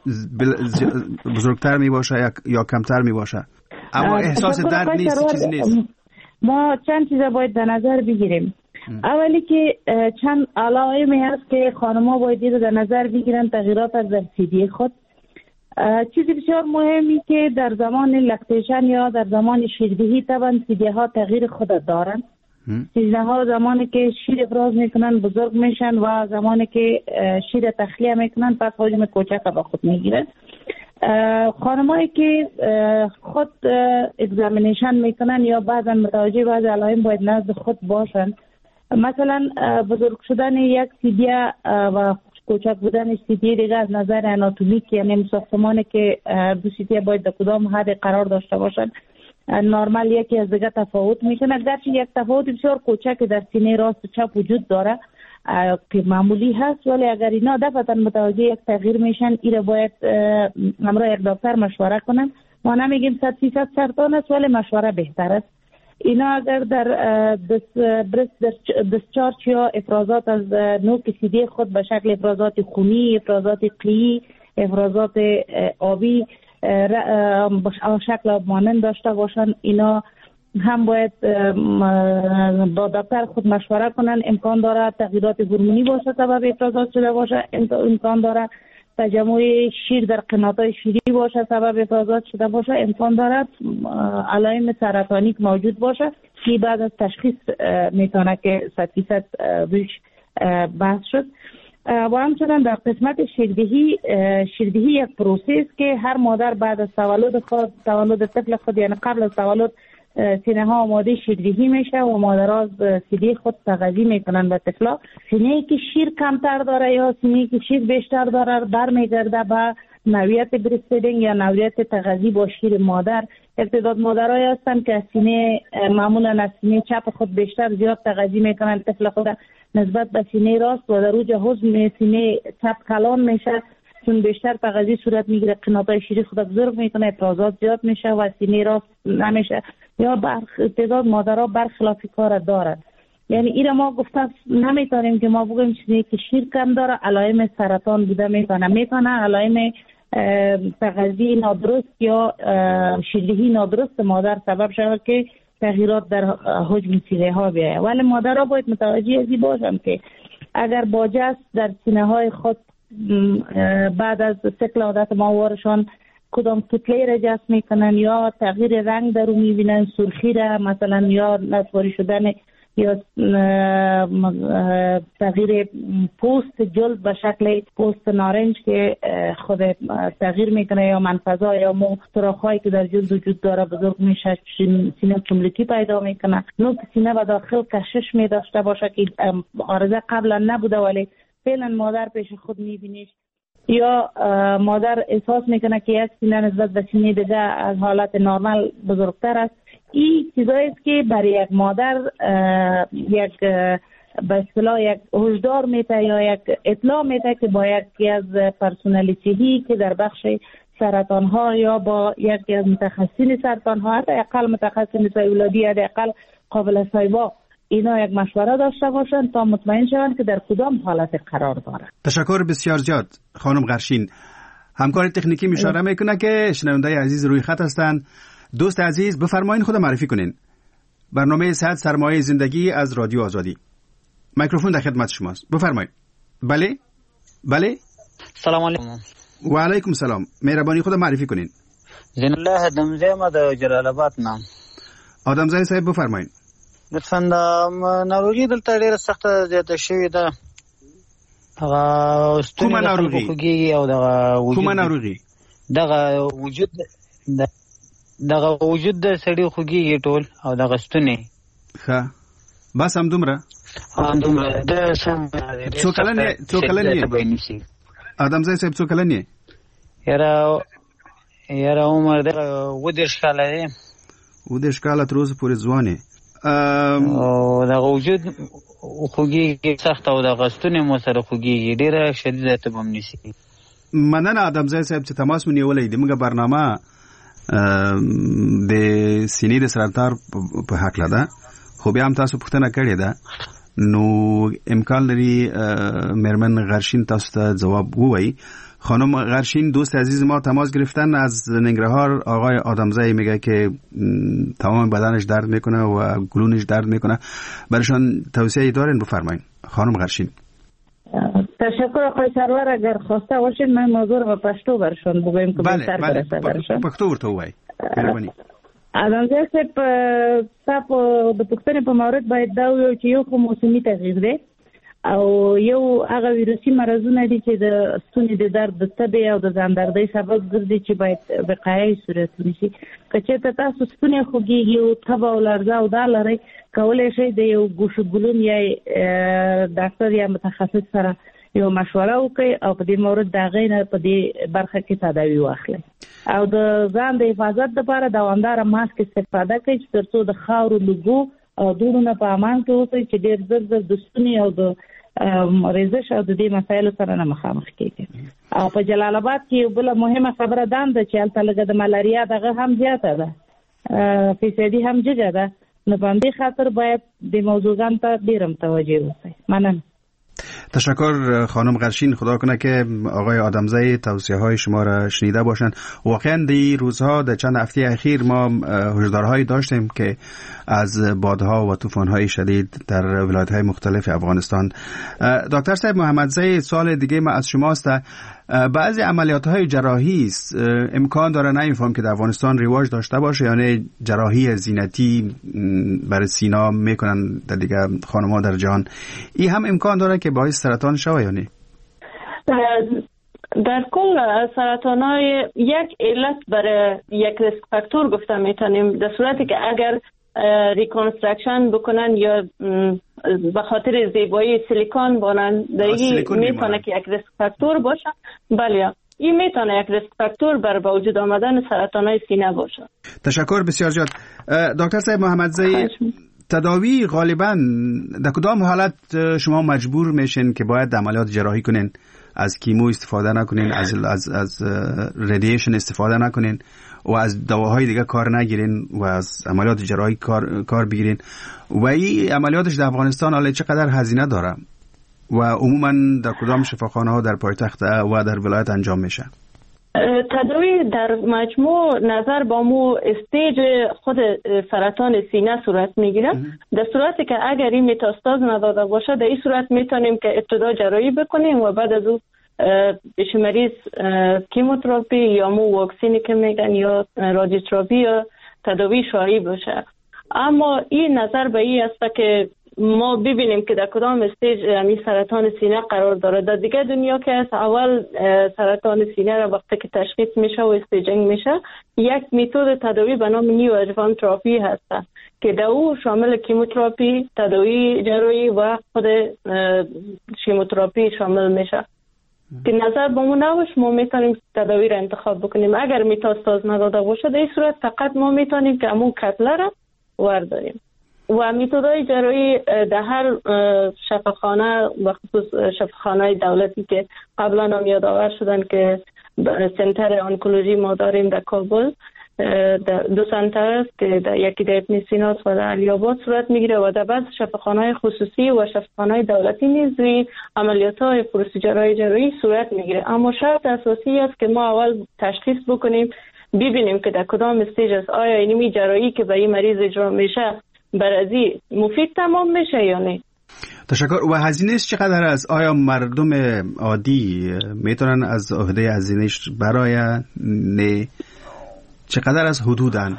بزرگتر می باشه یا کمتر می باشه؟ اما احساس درد نیست، چیزی نیست. ما چند چیز باید در نظر بگیریم. اولی که چند علائمی هست که خانم‌ها باید در نظر بگیرن تغییرات از در سیدی خود. چیزی بسیار مهمی که در زمان لکتیشن یا در زمان شیردهی طبعا سیدی ها تغییر خود دارن. سیدی ها زمانی که شیر افراز میکنن بزرگ میشن و زمانی که شیر تخلیه میکنن پس حجم کوچک با خود میگیرن. خانمایی که خود اگزامینیشن میکنن یا بعضا متوجه بعض علائم باید نزد خود باشن. مثلا بزرگ شدن یک سیدیه و کوچک بودن سیدیه دیگه از نظر آناتومیک، یعنی ساختمانی که دو سیدیه باید در کدام حد قرار داشته باشن نرمال یکی از دیگه تفاوت میکنه. گرچه یک تفاوت بسیار کوچک در سینه راست و چپ وجود داره که معمولی هست، ولی اگر اینا دفعتا متوجه یک تغییر میشن ایره باید همراه یک دکتر مشوره کنن. ما نمیگیم 100% سرطان است ولی مشوره بهتر است. اینا اگر در برست دیسچارج یا افرازات از نوک سیدی خود به شکل افرازات خونی، افرازات قیی، افرازات آبی شکل آب مانند داشته باشن، اینا هم باید با دکتر خود مشوره کنن. امکان داره تغییرات هورمونی باشه سبب افرازات شده باشه، امکان داره تجمع شیر در قناتای شیری باشه سبب افرازات شده باشه، امکان داره علائم سرطانی موجود باشه که بعد از تشخیص میتونه که 100% روش بحث شد. و همچنان در قسمت شیردهی یک پروسه که هر مادر بعد از تولد طفل خود یعنی قبل از تولد سینه ها آماده شیردهی میشه و مادرها از سینه خود تغذیه میکنن به طفلا. سینه که شیر کمتر داره یا سینه که شیر بیشتر داره برمیگرده به نوعیت برستفیدینگ یا نوعیت تغذیه با شیر مادر. تعداد مادرایی هستن که سینه معمولا از سینه چپ خود بیشتر زیاد تغذیه میکنن طفل خود نسبت به سینه راست و در اوج هضم سینه چپ کلان میشه، چون بیشتر تغذیه صورت میگیره قناتای شیری خود بزرگ میکنه، افرازات زیاد میشه و سینه راست نمیشه یا تعداد مادرها برخلاف کار دارن. یعنی اینا ما گفته نمیتونیم که ما بگیم چیزی که شیر کم داره علائم سرطان بوده میتونه علائم تغذیه نادرست یا شیردهی نادرست مادر سبب شود که تغییرات در حجم سینه ها بیاید. ولی مادرها باید متوجه ازی باشن که اگر باجه است در سینه های خود بعد از سیکل عادت ماهوارشان کدام کتله را جذب میکنن یا تغییر رنگ در رو میبینن، سرخی را مثلا یا نسواری شدن یا تغییر پوست جلد به شکل پوست نارنج که خود تغییر میکنه یا منفذا یا سوراخ‌هایی که در جلد وجود داره بزرگ میشه، سینه کملیتی پیدا میکنه، نوک سینه و داخل کشش میداشته باشه که عارضه قبلا نبوده ولی فعلا مادر پیش خود میبینیش، یا مادر احساس میکنه که یک سینه نسبت به سینه دیگه از حالت نرمال بزرگتر است. این چیزایی است که برای یک مادر یک به اصطلاح یک هشدار میده یا یک اطلاع میده که با یکی از پرسنل صحی که در بخش سرطان ها یا با یکی از متخصصین سرطان ها، حتی اقل متخصص نسای ولادی یا اقل قابل سایبا، اینا یک مشوره داشته باشند تا مطمئن شوند که در کدام حالت قرار دارند. تشکر بسیار زیاد خانم غرشین. همکار تکنیکی اشاره میکنه که شنونده عزیز روی خط هستند. دوست عزیز بفرمایید خود معرفی کنین. برنامه صحت سرمایه زندگی از رادیو آزادی. میکروفون در خدمت شماست. بفرمایید. بله. سلام علیکم. و علیکم سلام. مهربانی خود معرفی کنین. زین الله آدمزی ما د جلال آباد نام. آدمزی صاحب بفرمایید. لطفاً ناروغي دلته ډیره سخته زیاته شوې ده. هغه کومه ناروغي او دغه وجود کومه ناروغي دغه وجود د سړي خوږي ټول او دغه ستونی. ښه بس هم دومره د سم څو کلن یې آدمزی صاحب څو کلن یې؟ یاره عمر دغه 20 کاله دی. 20 کاله تر اوسه پورې ځوان یې. او دغه وجود خوږي سخت او دغه ستونی مو سره خوږي ډیره شدیده ته هم نشي. مننه آدمزی صاحب چې تماس مو نیولې. د موږ برنامه د سینې د سرطان په حق لده، خو بیا هم تاسو پوښتنه کړې ده، نو امکان لري مېرمن غرشین تاسو ته جواب ووایي. خانم غرشین دوست عزیز ما تماس گرفتن از ننگرهار. آقای آدمزی میگه که تمام بدنش درد میکنه و گلونش درد میکنه. برایشان توصیه دارین؟ بفرمایید خانم غرشین. تشکر آقای سرور. اگر خواسته باشید من موضوع رو به پښتو برشون بگویم که بهتر برسه برشون. پښتو ورته وایي. مهرباني. آدمزی صاحب تاسو د پښتنې په مورد باید دا ویو چې یو خو موسمي تغییر دی او یو هغه ویروسي مرضونه دي چې د ستوني د درد د تبې او د ځاندردۍ سبب ګرځي چې باید وقایوي صورت ونیسي. که چېرته تاسو ستونی خوږېږي او تبه او لرزه او دا لرئ، کولی شئ د یو ګوشوګلون یا ډاکټر یا متخصص سره یو مشوره وکړئ او په دې مورد د هغې نه په دې برخه کې تداوي واخلئ او د ځان د حفاظت لپاره دوامداره ماسک استفاده کوئ چې تر څو د خاورو لوګو او دوړو نه په امان کې اوسئ چې ډېر زر د ستوني او د ریزش او د دې مسایلو سره نه مخامخ کیږي. او په جلال آباد کې یو بل مهمه خبره ده چې هلته لږه د ملاریا دغه هم زیاته ده، فیصدي هم جګه ده، نو په همدې خاطر باید د موضوعګانو ته ډېر متوجه اوسئ. مننه. تشکر خانم غرشین. خدا کنه که آقای آدمزی توصیه های شما را شنیده باشند. واقعا دی روزها در چند هفته اخیر ما هشدارهایی داشتیم که از بادها و طوفان‌های شدید در ولایت‌های مختلف افغانستان. دکتر صاحب محمدزی، سوال دیگه ما از شماست. بعضی عملیات‌های جراحی است امکان داره نمی‌فهم که در افغانستان رواج داشته باشه، یعنی جراحی زینتی برای سینا میکنن در دیگه خانم‌ها در جهان، این هم امکان داره که باعث سرطان شوه یا نه؟ در کل سرطان‌های یک علت برای یک ریسک فاکتور گفته میتونیم، در صورتی که اگر ریکانسترکشن بکنن یا به خاطر زیبایی سیلیکون بانندگی میتونه که یک ریسک فاکتور باشه. بله این میتونه یک ریسک فاکتور بر با وجود آمدن سرطان‌های سینه باشه. تشکر بسیار زیاد. دکتر صاحب محمدزی، تداوی غالبا در کدام حالت شما مجبور میشین که باید عملیات جراحی کنین؟ از کیمو استفاده نکنین، از ردیشن استفاده نکنین و از دواهای دیگه کار نگیرین و از عملیات جراحی کار بگیرین؟ و این عملیاتش در افغانستان حالا چقدر هزینه داره و عموما در کدام شفاخانه ها در پایتخت و در ولایت انجام میشه؟ تداوی در مجموع نظر با مو استیج خود سرطان سینه صورت میگیره. در صورتی که اگر این متاستاز نداده باشه در این صورت میتونیم که ابتدا جراحی بکنیم و بعد از او پیش مریض کیموتراپی یا مو واکسینی که میگن یا رادیوتراپی یا تداوی شعاعی باشه. اما این نظر به این است که ما ببینیم که در کدام استیج همین سرطان سینه قرار داره. در دیگه دنیا که از اول سرطان سینه را وقتی که تشخیص میشه و استیجینگ میشه یک متد تداوی به نام نیو ادوانس تراپی هست که در او شامل کیموتراپی، تداوی جراحی و خود شیموتراپی شامل میشه. که نظر با ما نباشه ما میتونیم تداوی را انتخاب بکنیم. اگر متاستاز نداده باشه در این صورت فقط ما میتونیم که همون کتله را ورداریم. و متدای جراحی در هر شفاخانه و خصوص شفاخانه دولتی که قبلا هم یادآور شدن که سنتر آنکولوژی ما داریم در کابل، دو سنتر است که در یکی در ابن سینا و در علی آباد صورت میگیره و در بعض شفاخانه خصوصی و شفاخانه دولتی نیز عملیات‌های پروسیجرهای جراحی صورت میگیره. اما شرط اساسی است که ما اول تشخیص بکنیم، ببینیم که در کدام استیج است، آیا اینمی جراحی که به این مریض اجرا میشه برازی مفید تمام میشه یا نه. تشکر. و هزینهش چقدر است؟ آیا مردم عادی میتونن از عهده هزینهش برای نه؟ چقدر از حدودن؟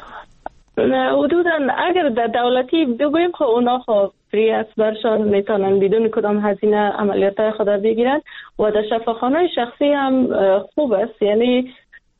حدودن اگر در دولتی بگویم خب اونا خب فری است برشان میتونن بدون کدام هزینه عملیات خود بگیرن و در شفاخانه شخصی هم خوب است. یعنی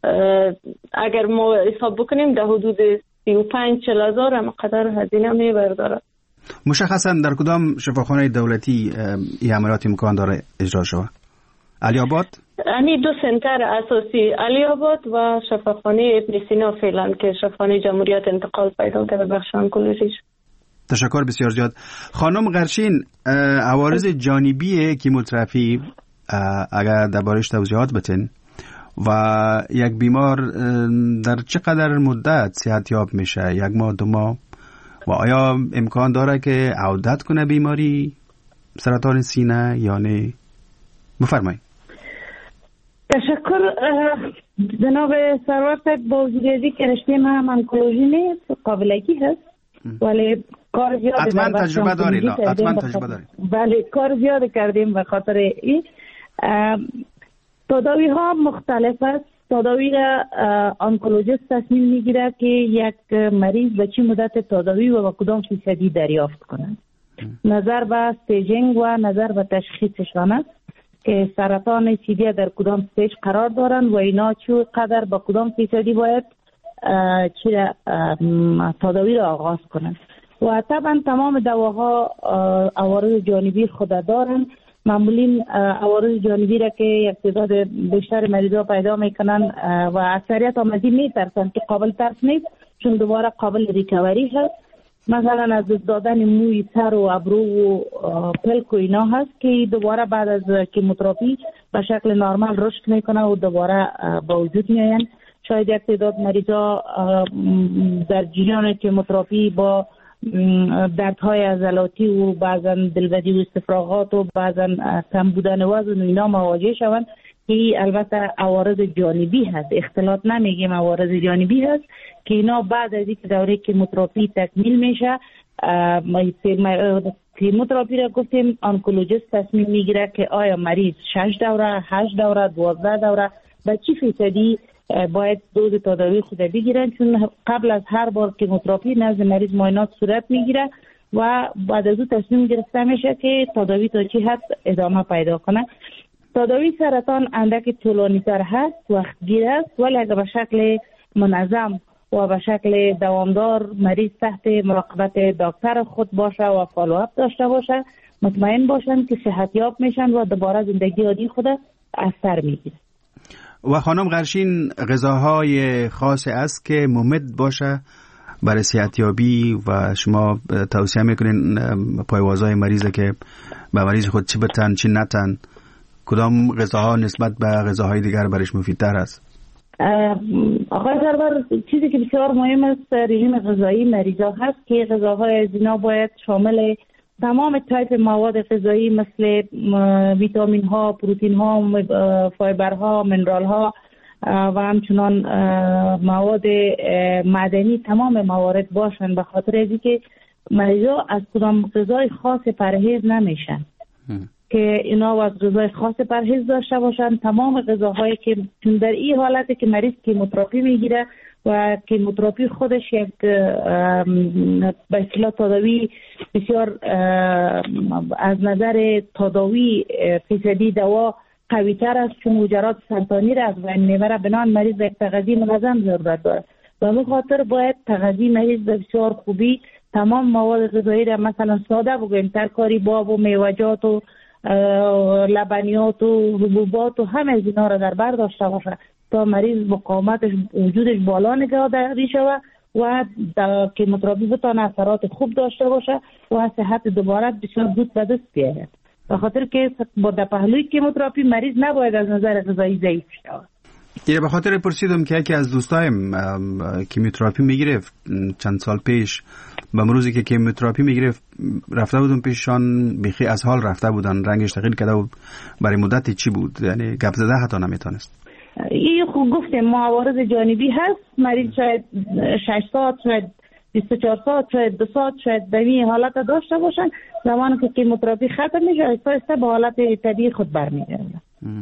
اگر ما حساب بکنیم در حدود 35-40 هزار هم قدر هزینه میبرداره. مشخصا در کدام شفاخانه دولتی این عملیات امکان داره اجرا شود؟ علی آباد؟ یعنی دو سنتر اساسی، علی آباد و شفاخانه ابن سینا فعلا که شفاخانه جمهوریت انتقال پیدا کرده بخش آنکولوژیش. تشکر بسیار زیاد. خانم قرشین، عوارض جانبی کیموتراپی اگر دربارش توضیحات بتین و یک بیمار در چقدر مدت صحتیاب میشه؟ 1 ماه 2 ماه؟ و آیا امکان داره که عودت کنه بیماری سرطان سینه یا نه؟ بفرمایید. تشکر جناب سرور صاحب. با وجودی که رشته من آنکولوژی نیست، قابلگی هست ولی کار زیاد حتما تجربه دارید. بله کار زیاد کردیم به خاطر این. تداوی ها مختلف است. تداوی را آنکولوژیست تصمیم میگیره که یک مریض به چه مدت تداوی و کدام فیصدی دریافت کنند. نظر به استیجینگ و نظر به تشخیصشان است که سرطان سینه در کدام استیج قرار دارند و اینا چقدر به کدام فیصدی باید تداوی را آغاز کنند. و طبعا تمام دواها عوارض جانبی خود دارند. معمولی عوارض جانبی را که یک تعداد بیشتر مریضا پیدا میکنن و اکثریت هم از این میترسن که قابل ترس نیست، چون دوباره قابل ریکوری هست. مثلا از دادن موی سر و ابرو و پلک و اینا هست که دوباره بعد از کیموتراپی به شکل نرمال رشد میکنه و دوباره با وجود میاین. شاید یک تعداد مریضا در جریان کیموتراپی با دردهای عضلاتی و بعضا دلبدی و استفراغات و بعضا کم بودن وزن و اینا مواجه شوند که البته عوارض جانبی هست. اختلاط نمیگیم، عوارض جانبی هست که اینا بعد از اینکه دوره کیموتراپی تکمیل میشه، کیموتراپی را گفتیم آنکولوژیست تصمیم میگیره که آیا مریض 6 دوره، 8 دوره، 12 دوره به چی فیصدی باید دوز تداوی خود بگیرن، چون قبل از هر بار کیموتراپی نزد مریض معاینات صورت میگیره و بعد از او تصمیم گرفته میشه که تداوی تا چی حد ادامه پیدا کنه. تداوی سرطان اندک طولانی تر هست، وقتگیر است، ولی اگر به شکل منظم و به شکل دوامدار مریض تحت مراقبت دکتر خود باشه و فالوآپ داشته باشه، مطمئن باشن که صحتیاب میشن و دوباره زندگی عادی خود از سر میگیره. و خانم قرشین، غذاهای خاص است که ممد باشه برای صحتیابی و شما توصیه میکنین پایوازهای مریض که به مریض خود چی بتن چی نتن؟ کدام غذاها نسبت به غذاهای دیگر برایش مفیدتر است؟ آقای سرور، چیزی که بسیار مهم است رژیم غذایی مریضا هست که غذاهای از اینا باید شامل تمام تایپ مواد غذایی مثل ویتامین ها، پروتین ها، فایبر ها، منرال ها و همچنان مواد معدنی، تمام موارد باشن، به خاطر از اینکه مریضا از کدام غذای خاص پرهیز نمیشن که اینا از غذای خاص پرهیز داشته باشن. تمام غذاهایی که در این حالتی که مریض کیموتراپی میگیره و کیموتراپی خودش یک به اصطلاح تداوی بسیار از نظر تداوی فیصدی دوا قوی تر است، چون مجرات سرطانی را از بین میبره، بنابراین مریض به تغذیه منظم ضرورت داره و به خاطر باید تغذیه مریض به بسیار خوبی تمام مواد غذایی را مثلا ساده بگویم، ترکاری باب و میوجات و لبنیات و حبوبات و همه از اینا را در بر داشته باشه تا مریض مقاومتش وجودش بالا نگه داری شود و کیموتراپی بتونه اثرات خوب داشته باشه و صحت دوباره بسیار زود به دست بیاید. به خاطر که با در پهلوی کیموتراپی مریض نباید از نظر غذایی ضعیف شود. یه به خاطر پرسیدم که یکی از دوستایم کیموتراپی میگرفت چند سال پیش، به روزی که کیموتراپی میگرفت رفته بودم پیششان، بیخی از حال رفته بودن، رنگش تغییر کرده بود. برای مدتی چی بود؟ یعنی گپ زده حتی نمیتونست. این خوب گفتیم موارد جانبی هست، مریض شاید 6 ساعت، شاید 24 ساعت، شاید 2 ساعت، شاید به این حالت داشته باشن. زمانی که کیموتراپی ختم میشه آهسته به حالت طبیعی خود برمیگرده.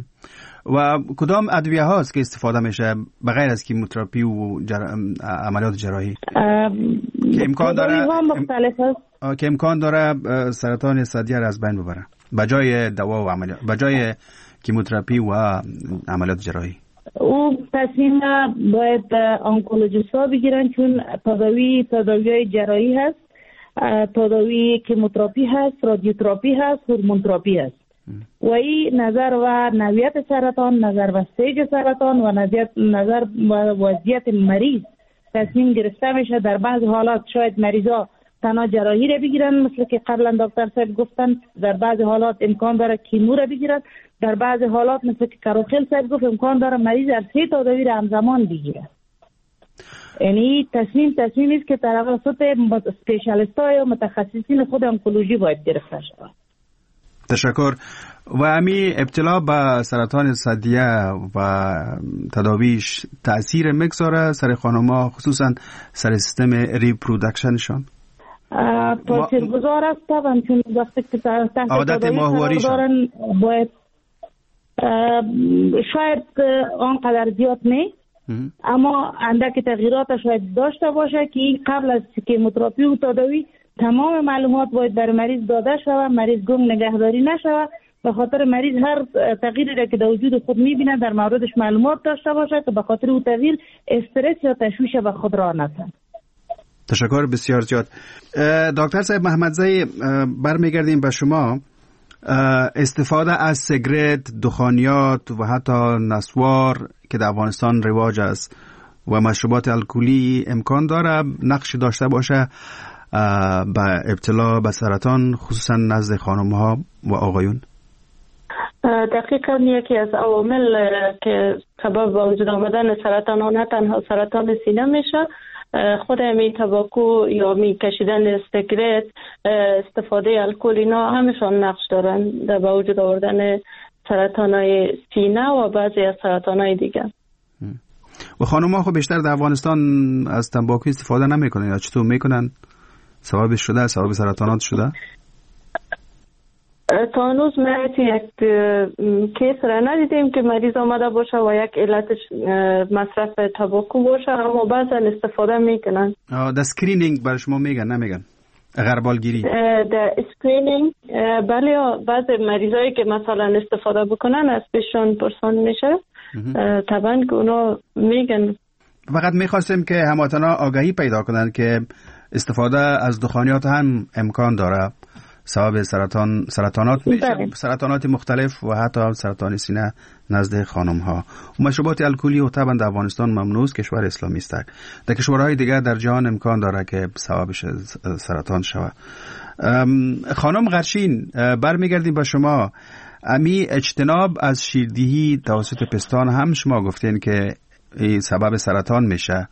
و کدام ادویه هاست که استفاده میشه بغیر از کیموتراپی و عملیات جراحی که امکان داره مختلف هست که امکان داره سرطان ثدی را از بین ببره بجای دوا و عملیات، بجای کیموتراپی و عملیات جراحی؟ او تصمیم باید آنکولوژیست ها بگیرن، چون تداوی جراحی هست، تداوی کیموتراپی هست، رادیوتراپی هست، هورمون تراپی هست و این نظر و نوعیت سرطان، نظر و استیج سرطان و نظر و وضعیت مریض تصمیم گرفته میشه. در بعض حالات شاید مریضا تنها جراحی را بگیرن مثل که قبلا دکتر صاحب گفتن، در بعض حالات امکان داره کیمو را بگیرن، در بعض حالات مثل که کاروخیل صاحب گفت امکان داره مریض از 3 تداوی را همزمان بگیره. یعنی تصمیم است که توسط اسپشیالیست‌ها یا متخصصین خود آنکولوژی باید گرفته شود. تشکر. و امی ابتلا به سرطان ثدیه و تداویش تأثیر میگذاره سر خانم‌ها، خصوصا سر سیستم ریپرودکشنشان؟ تاثیرگذار است طبعا، چون وقتی که تحت عادت ماهواریشان باید شاید آنقدر زیاد نه، اما اندک تغییرات شاید داشته باشه که قبل از کیموتراپی و تداوی تمام معلومات باید بر مریض داده شود، مریض گم نگهداری نشود، به خاطر مریض هر تغییری را که در وجود خود میبینه در موردش معلومات داشته باشه که به خاطر او تغییر استرس یا تشویش به خود را نکنه. تشکر بسیار زیاد. دکتر صاحب محمدزی، برمیگردیم به شما. استفاده از سیگرت، دخانیات و حتی نسوار که در افغانستان رواج است و مشروبات الکلی امکان داره نقش داشته باشه به ابتلا به سرطان، خصوصا نزد خانم‌ها و آقایون؟ دقیقاً یکی از عوامل که سبب به وجود آمدن سرطان ها نه تنها سرطان سینه میشه، خود همین تباکو یا می کشیدن سیگرت، استفاده الکل، اینا همشون نقش دارن در به وجود آوردن سرطان های سینه و بعضی از سرطان های دیگه. و خانم‌ها خب بیشتر در افغانستان از تنباکو استفاده نمیکنن یا چطور میکنن؟ سبب سرطانات شده؟ تا هنوز ما یک کیس را ندیدیم که مریض آمده باشه و یک علتش مصرف تباکو باشه، اما بعضا استفاده میکنن. در اسکرینینگ برای شما میگن نمیگن؟ غربالگیری در اسکرینینگ بله، بعض مریضایی که مثلا استفاده بکنن از پیششون پرسان میشه، طبعا که اونا میگن. فقط میخواستیم که هموطنا آگاهی پیدا کنن که استفاده از دخانیات هم امکان داره سبب سرطانات میشه، سرطانات مختلف و حتی سرطان سینه نزد خانم ها. مشروبات الکلی و طبعا در افغانستان ممنوع است، کشور اسلامی است. در کشورهای دیگر در جهان امکان داره که سببش سرطان شود. خانم غرشین، برمیگردیم به شما. امی اجتناب از شیردهی توسط پستان هم شما گفتین که سبب سرطان میشه.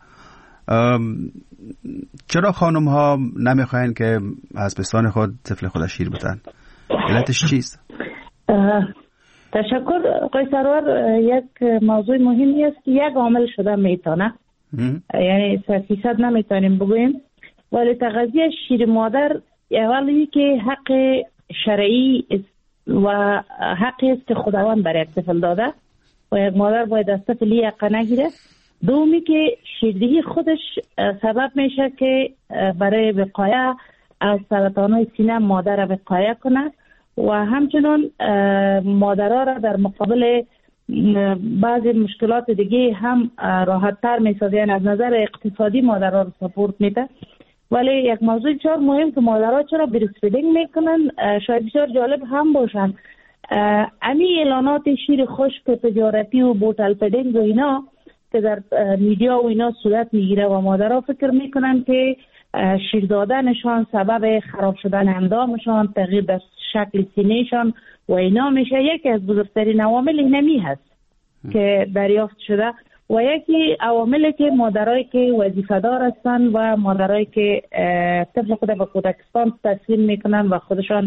چرا خانم ها نمیخواین که از پستان خود طفل خود شیر بدن؟ علتش چیست؟ تشکر آقای سرور. یک موضوع مهمی است که یک عامل شده میتونه، یعنی 100% نمیتونیم بگوییم، ولی تغذیه شیر مادر اولی که حق شرعی و حقی است که خداوند برای یک طفل داده و یک مادر باید از طفل یقه نگیره. دومی که شیردهی خودش سبب میشه که برای وقایه از سرطان‌های سینه مادر را وقایه کنه و همچنان مادرها را در مقابل بعضی مشکلات دیگه هم راحت تر میسازه، یعنی از نظر اقتصادی مادرها رو سپورت میده. ولی یک موضوع بسیار مهم که مادرها چرا برسفیدینگ میکنن شاید بسیار جالب هم باشن. امی اعلانات شیر خشک تجارتی و بوتل فیدینگ و اینا که در میدیا و اینا صورت میگیره و مادرها فکر میکنن که شیر دادنشان سبب خراب شدن اندامشان، تغییر در شکل سینهشان و اینا میشه. یکی از بزرگترین عوامل اینمی هست که دریافت شده و یکی عواملی که مادرایی که وظیفه دار هستن و مادرایی که طفل خود به کودکستان تسلیم میکنن و خودشان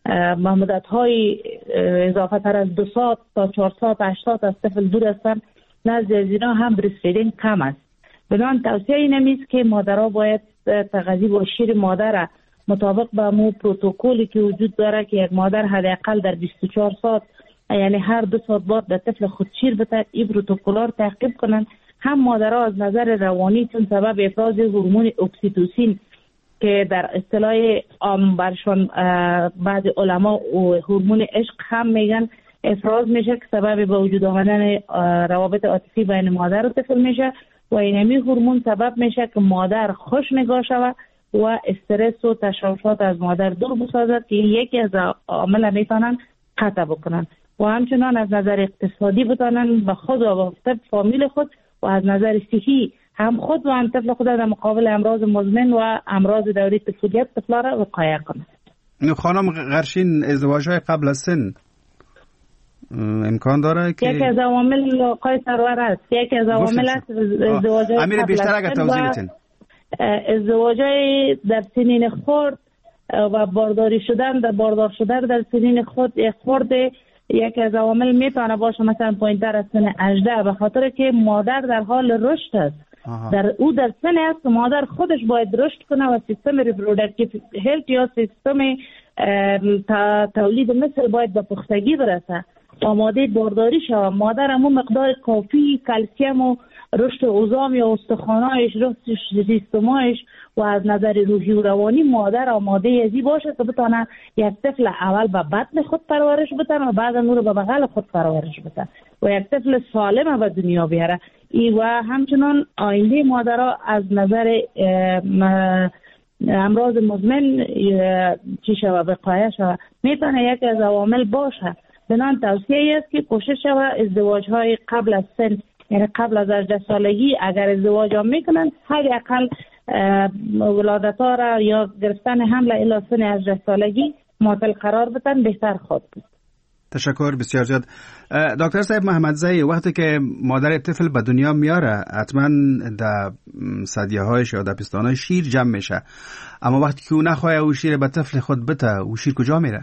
مدت‌های اضافه تر از 2 ساعت تا 4 ساعت 8 ساعت از طفل دور هستن، نزد از اینا هم برسفیدینگ کم است. بنابراین توصیه اینمیست که مادرها باید تغذیه با شیر مادر مطابق با مو پروتکلی که وجود داره که یک مادر حداقل در 24 ساعت یعنی هر 2 ساعت بعد به طفل خود شیر بده، این پروتکل‌ها رو تعقیب کنن. هم مادرها از نظر روانی چون سبب افراز هورمون اکسیتوسین که در اصطلاح عام برشان بعض علما و هورمون عشق هم میگن افراز میشه که سبب به وجود آمدن روابط عاطفی بین مادر و طفل میشه و اینمی هورمون سبب میشه که مادر خوش نگاه شود و استرس و تشویشات از مادر دور بسازد که یکی از عامل میتونن قطع بکنن و همچنان از نظر اقتصادی بتونن به خود و به فامیل خود و از نظر صحی هم خود و هم طفل خود در مقابل امراض مزمن و امراض دوره طفولیت طفل را وقایه کنند. خانم غرشین، ازدواج‌های قبل از سن امکان داره که یکی از عوامل آقای سرور است، یکی از عوامل است ازدواج‌های امیر بیشتر اگر توضیح بدین. ازدواج‌های در سنین خرد و بارداری شدن در سنین خود خورده یکی از عوامل میتونه باشه، مثلا پایین‌تر از سن 18 به خاطر که مادر در حال رشد است. در سن است مادر خودش باید رشد کنه و سیستم ریپروداکتیو هلت یا سیستم تولید مثل باید به پختگی برسه، آماده بارداری شود. مادر همون مقدار کافی کلسیم و رشد عظام یا استخوان‌هایش، رشد سیستم‌هایش و از نظر روحی و روانی مادر آماده ازی باشه که بتونه یک طفل اول به بطن خود پرورش بده و بعد اون رو به بغل خود پرورش بده و یک طفل سالم به دنیا بیاره. و همچنان آینده مادرها از نظر امراض مزمن چی شود وقایه شود میتونه یکی از عوامل باشه. بنابراین توصیه است که کوشش شود ازدواج‌های قبل از سن، یعنی قبل از 18 سالگی اگر ازدواج هم میکنن حداقل ولادت‌ها را یا گرفتن حمل الی سن 18 سالگی معطل قرار بدن، بهتر خود بود. تشکر بسیار زیاد. دکتر صاحب محمدزئی، وقتی که مادر طفل به دنیا میاره حتما در ثدیه‌هایش یا در پستان‌های شیر جمع میشه، اما وقتی که او نخواه او شیر به طفل خود بده، او شیر کجا میره؟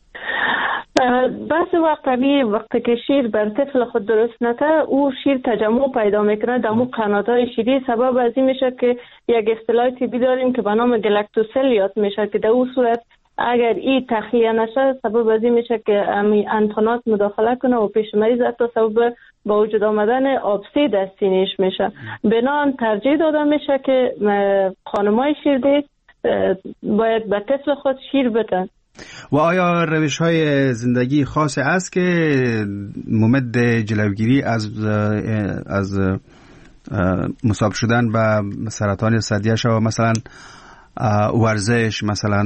بعضی وقتی که شیر بر طفل خود درست نته، او شیر تجمع پیدا میکنه در مو قنات‌های شیری. سبب از این میشه که یک اصطلاح طبی داریم که به نام گلاکتوسلیات میشه که در اون صورت اگر این تخلیه نشه سبب از این میشه که انتانات مداخله کنه و پیش مریض حتی سبب با وجود آمدن آبسه در سینه‌اش میشه. بنابراین ترجیح داده میشه که خانم‌های شیرده باید به طفل خود شیر بدن. و آیا روش‌های زندگی خاصی است که ممد جلوگیری از مصاب شدن به سرطان ثدیه شود، مثلا ورزش، مثلا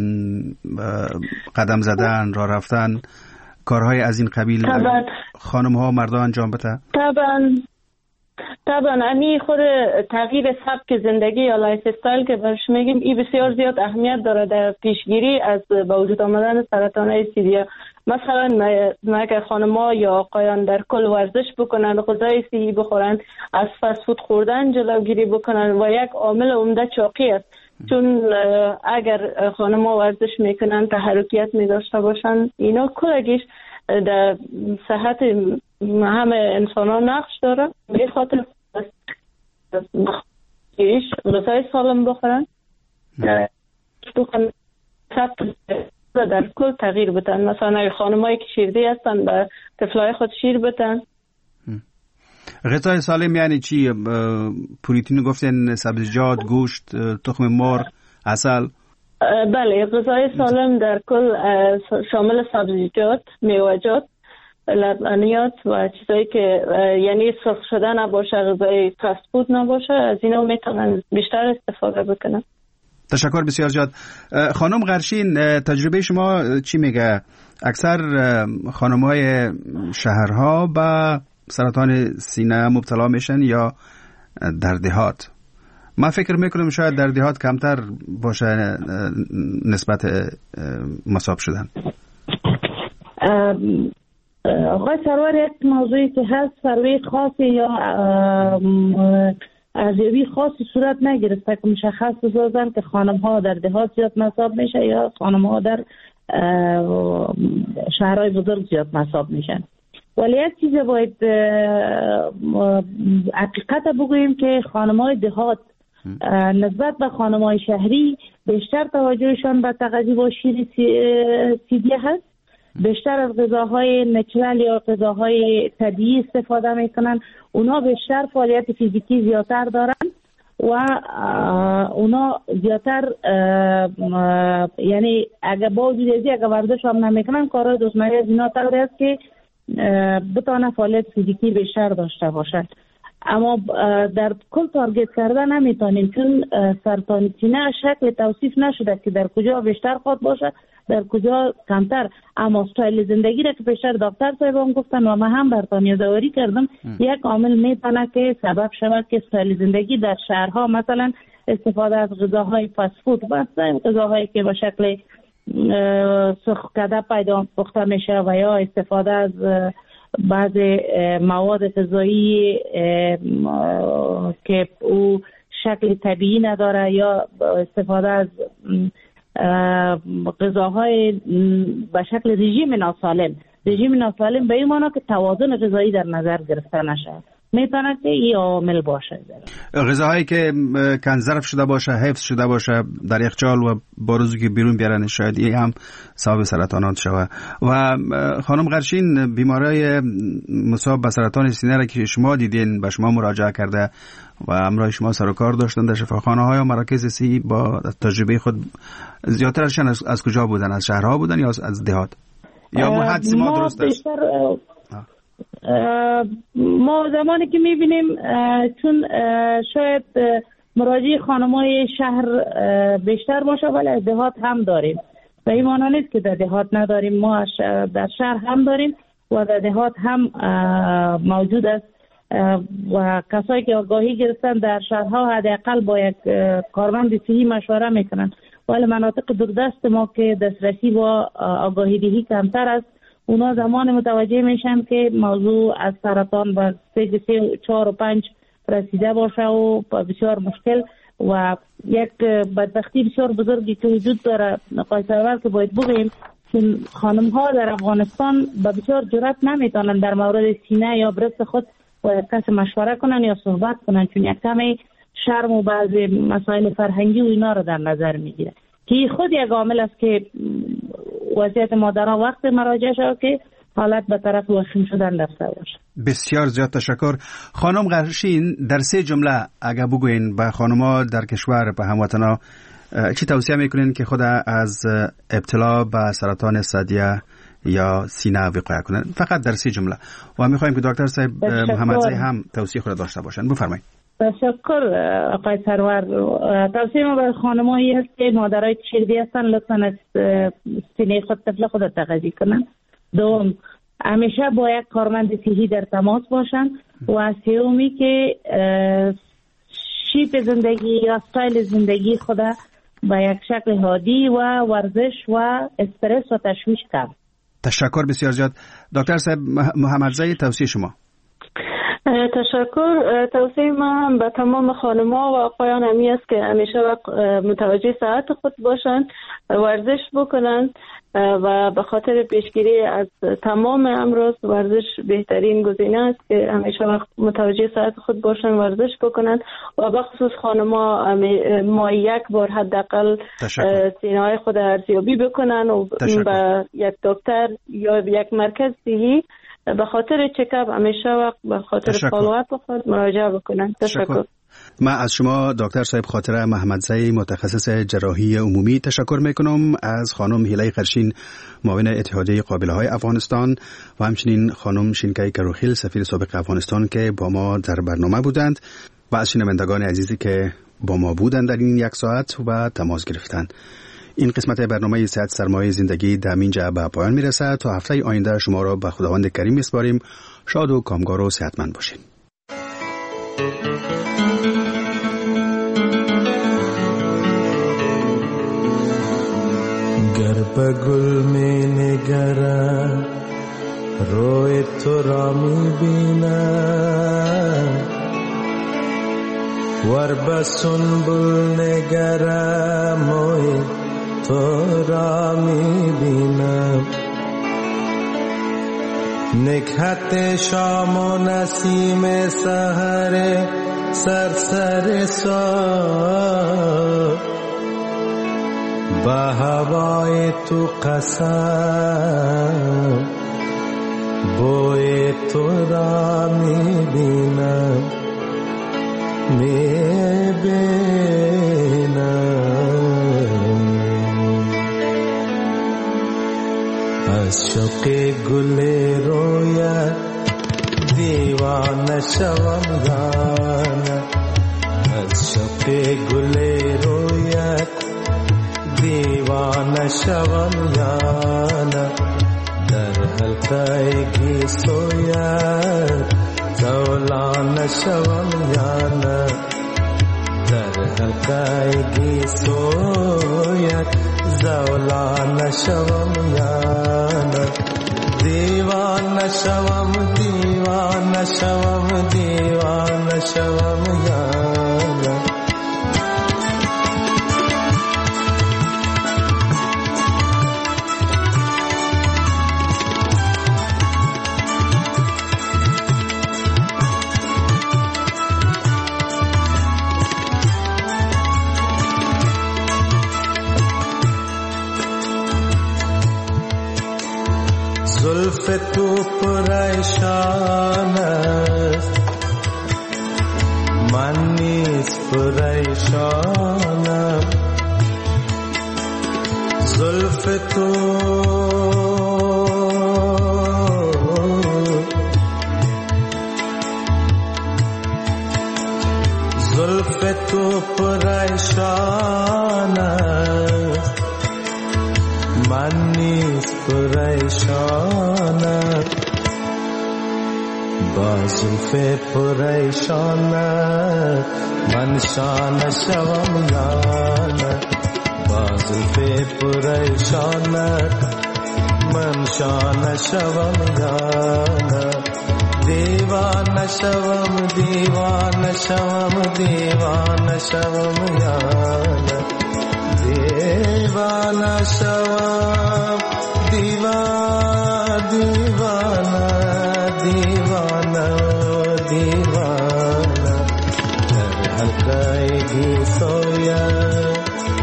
قدم زدن، راه رفتن، کارهای از این قبیل خانم‌ها و مردها انجام بده؟ طبعا امی خود تغییر سبک زندگی یا لایف استایل که برش میگیم این بسیار زیاد اهمیت داره در پیشگیری از با وجود آمدن سرطان‌های ثدیه. مثلا اگر خانم‌ها یا آقایان در کل ورزش بکنن، غذای صحی بخورن، از فست فود خوردن جلوگیری بکنن و یک عامل عمده چاقی است، چون اگر خانم‌ها ورزش میکنن، تحرکیت می‌داشته باشن، اینا کلگیش در صحت همه انسان ها نقش داره. به خاطر غذای سالم بخورن، در کل تغییر بدن. مثلا خانمایی که شیردی هستن به طفلای خود شیر بدن. غذای سالم یعنی چی؟ پروتئین گفتن، سبزیجات، گوشت، تخم مرغ، عسل. بله، غذای سالم در کل شامل سبزیجات، میوه‌جات، لبنیات و چیزایی که یعنی سرخ شده نباشه، غذای فست فود نباشه، از اینا میتونن بیشتر استفاده بکنن. تشکر بسیار زیاد. خانم قرشین، تجربه شما چی میگه؟ اکثر خانم‌های شهرها به سرطان سینه مبتلا میشن یا در دهات؟ من فکر میکنم شاید در دهات کمتر باشه نسبت مصاب شدن. آقای سرور، یک موضوعی که هست سروی خاصی یا ارزیابی خاصی صورت نگرفته که مشخص بسازن که خانم ها در دهات زیاد مصاب میشه یا خانم ها در شهرهای بزرگ زیاد مصاب میشن. ولی یک چیز باید حقیقت بگوییم که خانم های دهات نسبت به خانم های شهری بیشتر توجهشان به تغذیه با شیر سیدیه هست، بیشتر از غذاهای نچرال یا غذاهای طبیعی استفاده میکنن. اونا بیشتر فعالیت فیزیکی زیادتر دارن و اونا زیادتر یعنی اگر با وجود ازی اگر ورزش هم نمیکنن، کارهای روزمره از اینا طوری است که بتانه فعالیت فیزیکی بیشتر داشته باشد. اما در کل تارگت کردن نمیتونیم، چون سرطان سینه شکل توصیف نشده که در کجا بیشتر خود باشه در کجا کمتر. اما استایل زندگی را که پیشتر دکتر صاحبان گفتن و من هم برتان یادآوری کردم، یک عامل میتونه که سبب شود که استایل زندگی در شهرها مثلا استفاده از غذاهای فست فود، مثلا غذاهایی که به شکل سرخ کرده پیدا پخته میشه و یا استفاده از بعض مواد غذایی که او شکل طبیعی نداره یا استفاده از غذاهای به شکل رژیم ناسالم. رژیم ناسالم به این معنی که توازن غذایی در نظر گرفته نشه، میتونه که این عامل باشه. غذاهایی که کنزرف شده باشه، حفظ شده باشه در یخچال و با روزی که بیرون بیارن، شاید این هم سبب سرطانات شود. و خانم قرشین، بیماری مصاب به سرطان سینه را که شما دیدین به شما مراجعه کرده و همراه شما سر و کار داشتن در شفاخانه های و مراکز صحی، با تجربه خود زیادترشان از کجا بودن؟ از شهرها بودن یا از دهات؟ یا محدث ما درست است؟ ما زمانی که میبینیم چون شاید مراجعه خانمای شهر بیشتر باشه، ولی از دهات هم داریم و این معنی نیست که در دهات نداریم. ما در شهر هم داریم و در دهات هم موجود است و کسایی که آگاهی گرفتن در شهرها حداقل با یک کارمند صحی مشوره میکنن، ولی مناطق دوردست ما که دسترسی با آگاهی دهی کمتر است، اونا زمان متوجه میشن که موضوع از سرطان و استیج 3 4 و 5 رسیده باشه و بسیار مشکل و یک بدبختی بسیار بزرگی که وجود داره. آقای سرور که باید بگیم که خانم ها در افغانستان با بسیار جرأت نمیتونن در مورد سینه یا برست خود با یک کس مشوره کنن یا صحبت کنن، چون یک کمی شرم و بعضی مسائل فرهنگی و اینا رو در نظر میگیره که خود یک عامل است که وضعیت مادرها وقت مراجعه شد که حالت به طرف وخیم شدن رفته باشه. بسیار زیاد تشکر. خانم قرشین، در 3 جمله اگه بگوین به خانم‌ها در کشور، به هموطنا، چی توصیه میکنین که خود از ابتلا به سرطان ثدیه یا سینه وقایه کنن؟ فقط در 3 جمله. و میخوایم که دکتر صاحب محمدزی هم توصیه خود داشته باشن. بفرمایید. تشکر آقای سرور. توصیه ما برای خانم‌هایی است که مادرای شیردی هستن لطفاً از سینه خود طفل خود تغذیه کنن. دوم، همیشه با یک کارمند صحی در تماس باشن. و سومی که شیپ زندگی یا استایل زندگی خود با یک شکل هادی و ورزش و استرس و تشویش کم. تشکر بسیار زیاد. دکتر صاحب محمدزی، توصیه شما؟ تشکر. توصیه من به تمام خانم‌ها و آقایان همی است که همیشه وقت متوجه صحت خود باشند، ورزش بکنند و به خاطر پیشگیری از تمام امراض ورزش بهترین گزینه است که همیشه وقت متوجه صحت خود باشند، ورزش بکنند و به خصوص خانم‌ها ما یک بار حداقل سینه‌های خود ارزیابی بکنند و به یک دکتر یا یک مرکز صحی به خاطر چکاپ همیشه وقت به خاطر فالوآپ خود مراجعه بکنند. تشکر. من از شما دکتر صاحب خاطره محمدزی متخصص جراحی عمومی تشکر میکنم، از خانم هیله قرشین معاون اتحادیه قابله‌های افغانستان و همچنین خانم شینکای کروخیل سفیر سابق افغانستان که با ما در برنامه بودند و از شنوندگان عزیزی که با ما بودند در این یک ساعت و تماس گرفتند. این قسمت برنامه صحت سرمایه زندگی در اینجا به پایان میرسد. تا هفته آینده شما را به خداوند کریم میسپاریم. شاد و کامگار و صحتمند باشید. گر به گل می نگرم روی تو را می بینم، ور به سنبل نگرم موی تو را می بینم. نکهت شام و نسیم سحر سرسر سار، به هوای تو قسم بوی تو را می بینم، می بینم. از شوق گل رویت دیوانه شوم یانه، از شوق گل رویت دیوانه شوم یانه. در حلقه گیسویت زولانه شوم یانه، در حلقه گیسویت زولانه شوم یانه. دیوانه شوم دیوانه شوم دیوانه شوم یانه. زلف تو پریشان است من نیز پریشانم، زلف تو زلف تو پریشان است من نیز پریشانم، با زلف پریشانت من شانه شوم یانه، با زلف پریشانت من شانه شوم یانه. دیوانه شوم دیوانه شوم دیوانه شوم یانه، دیوانه شوم دیوانه دیوانه دیوانه. در حلقه گیسویت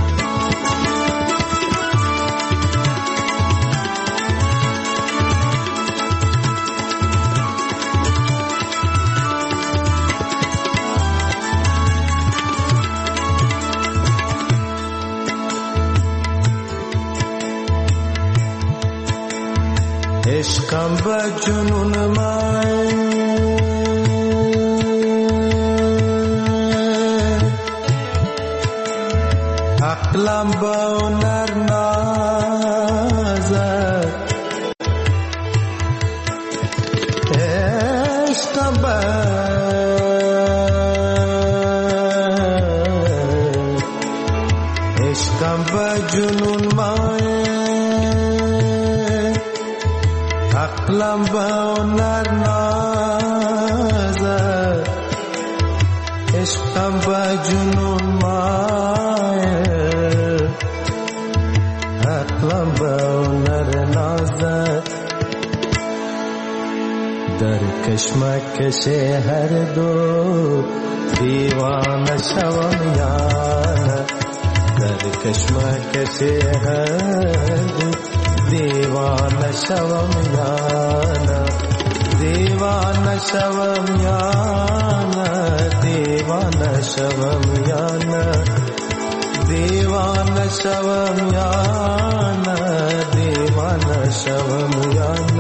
عشقم به جنون من عقلم به هنر نازد، عشقم به جنون من عقلم به هنر نازد. عشقم با جنون مایل عقلم با هنر نازد در کشمکش هر دو دیوانه شوم یا نه در کشمکش هر دو دیوانه شوم یا نه دیوانه شوم یا نه دیوانه شوم یا نه دیوانه شوم یا نه دیوانه شوم یا نه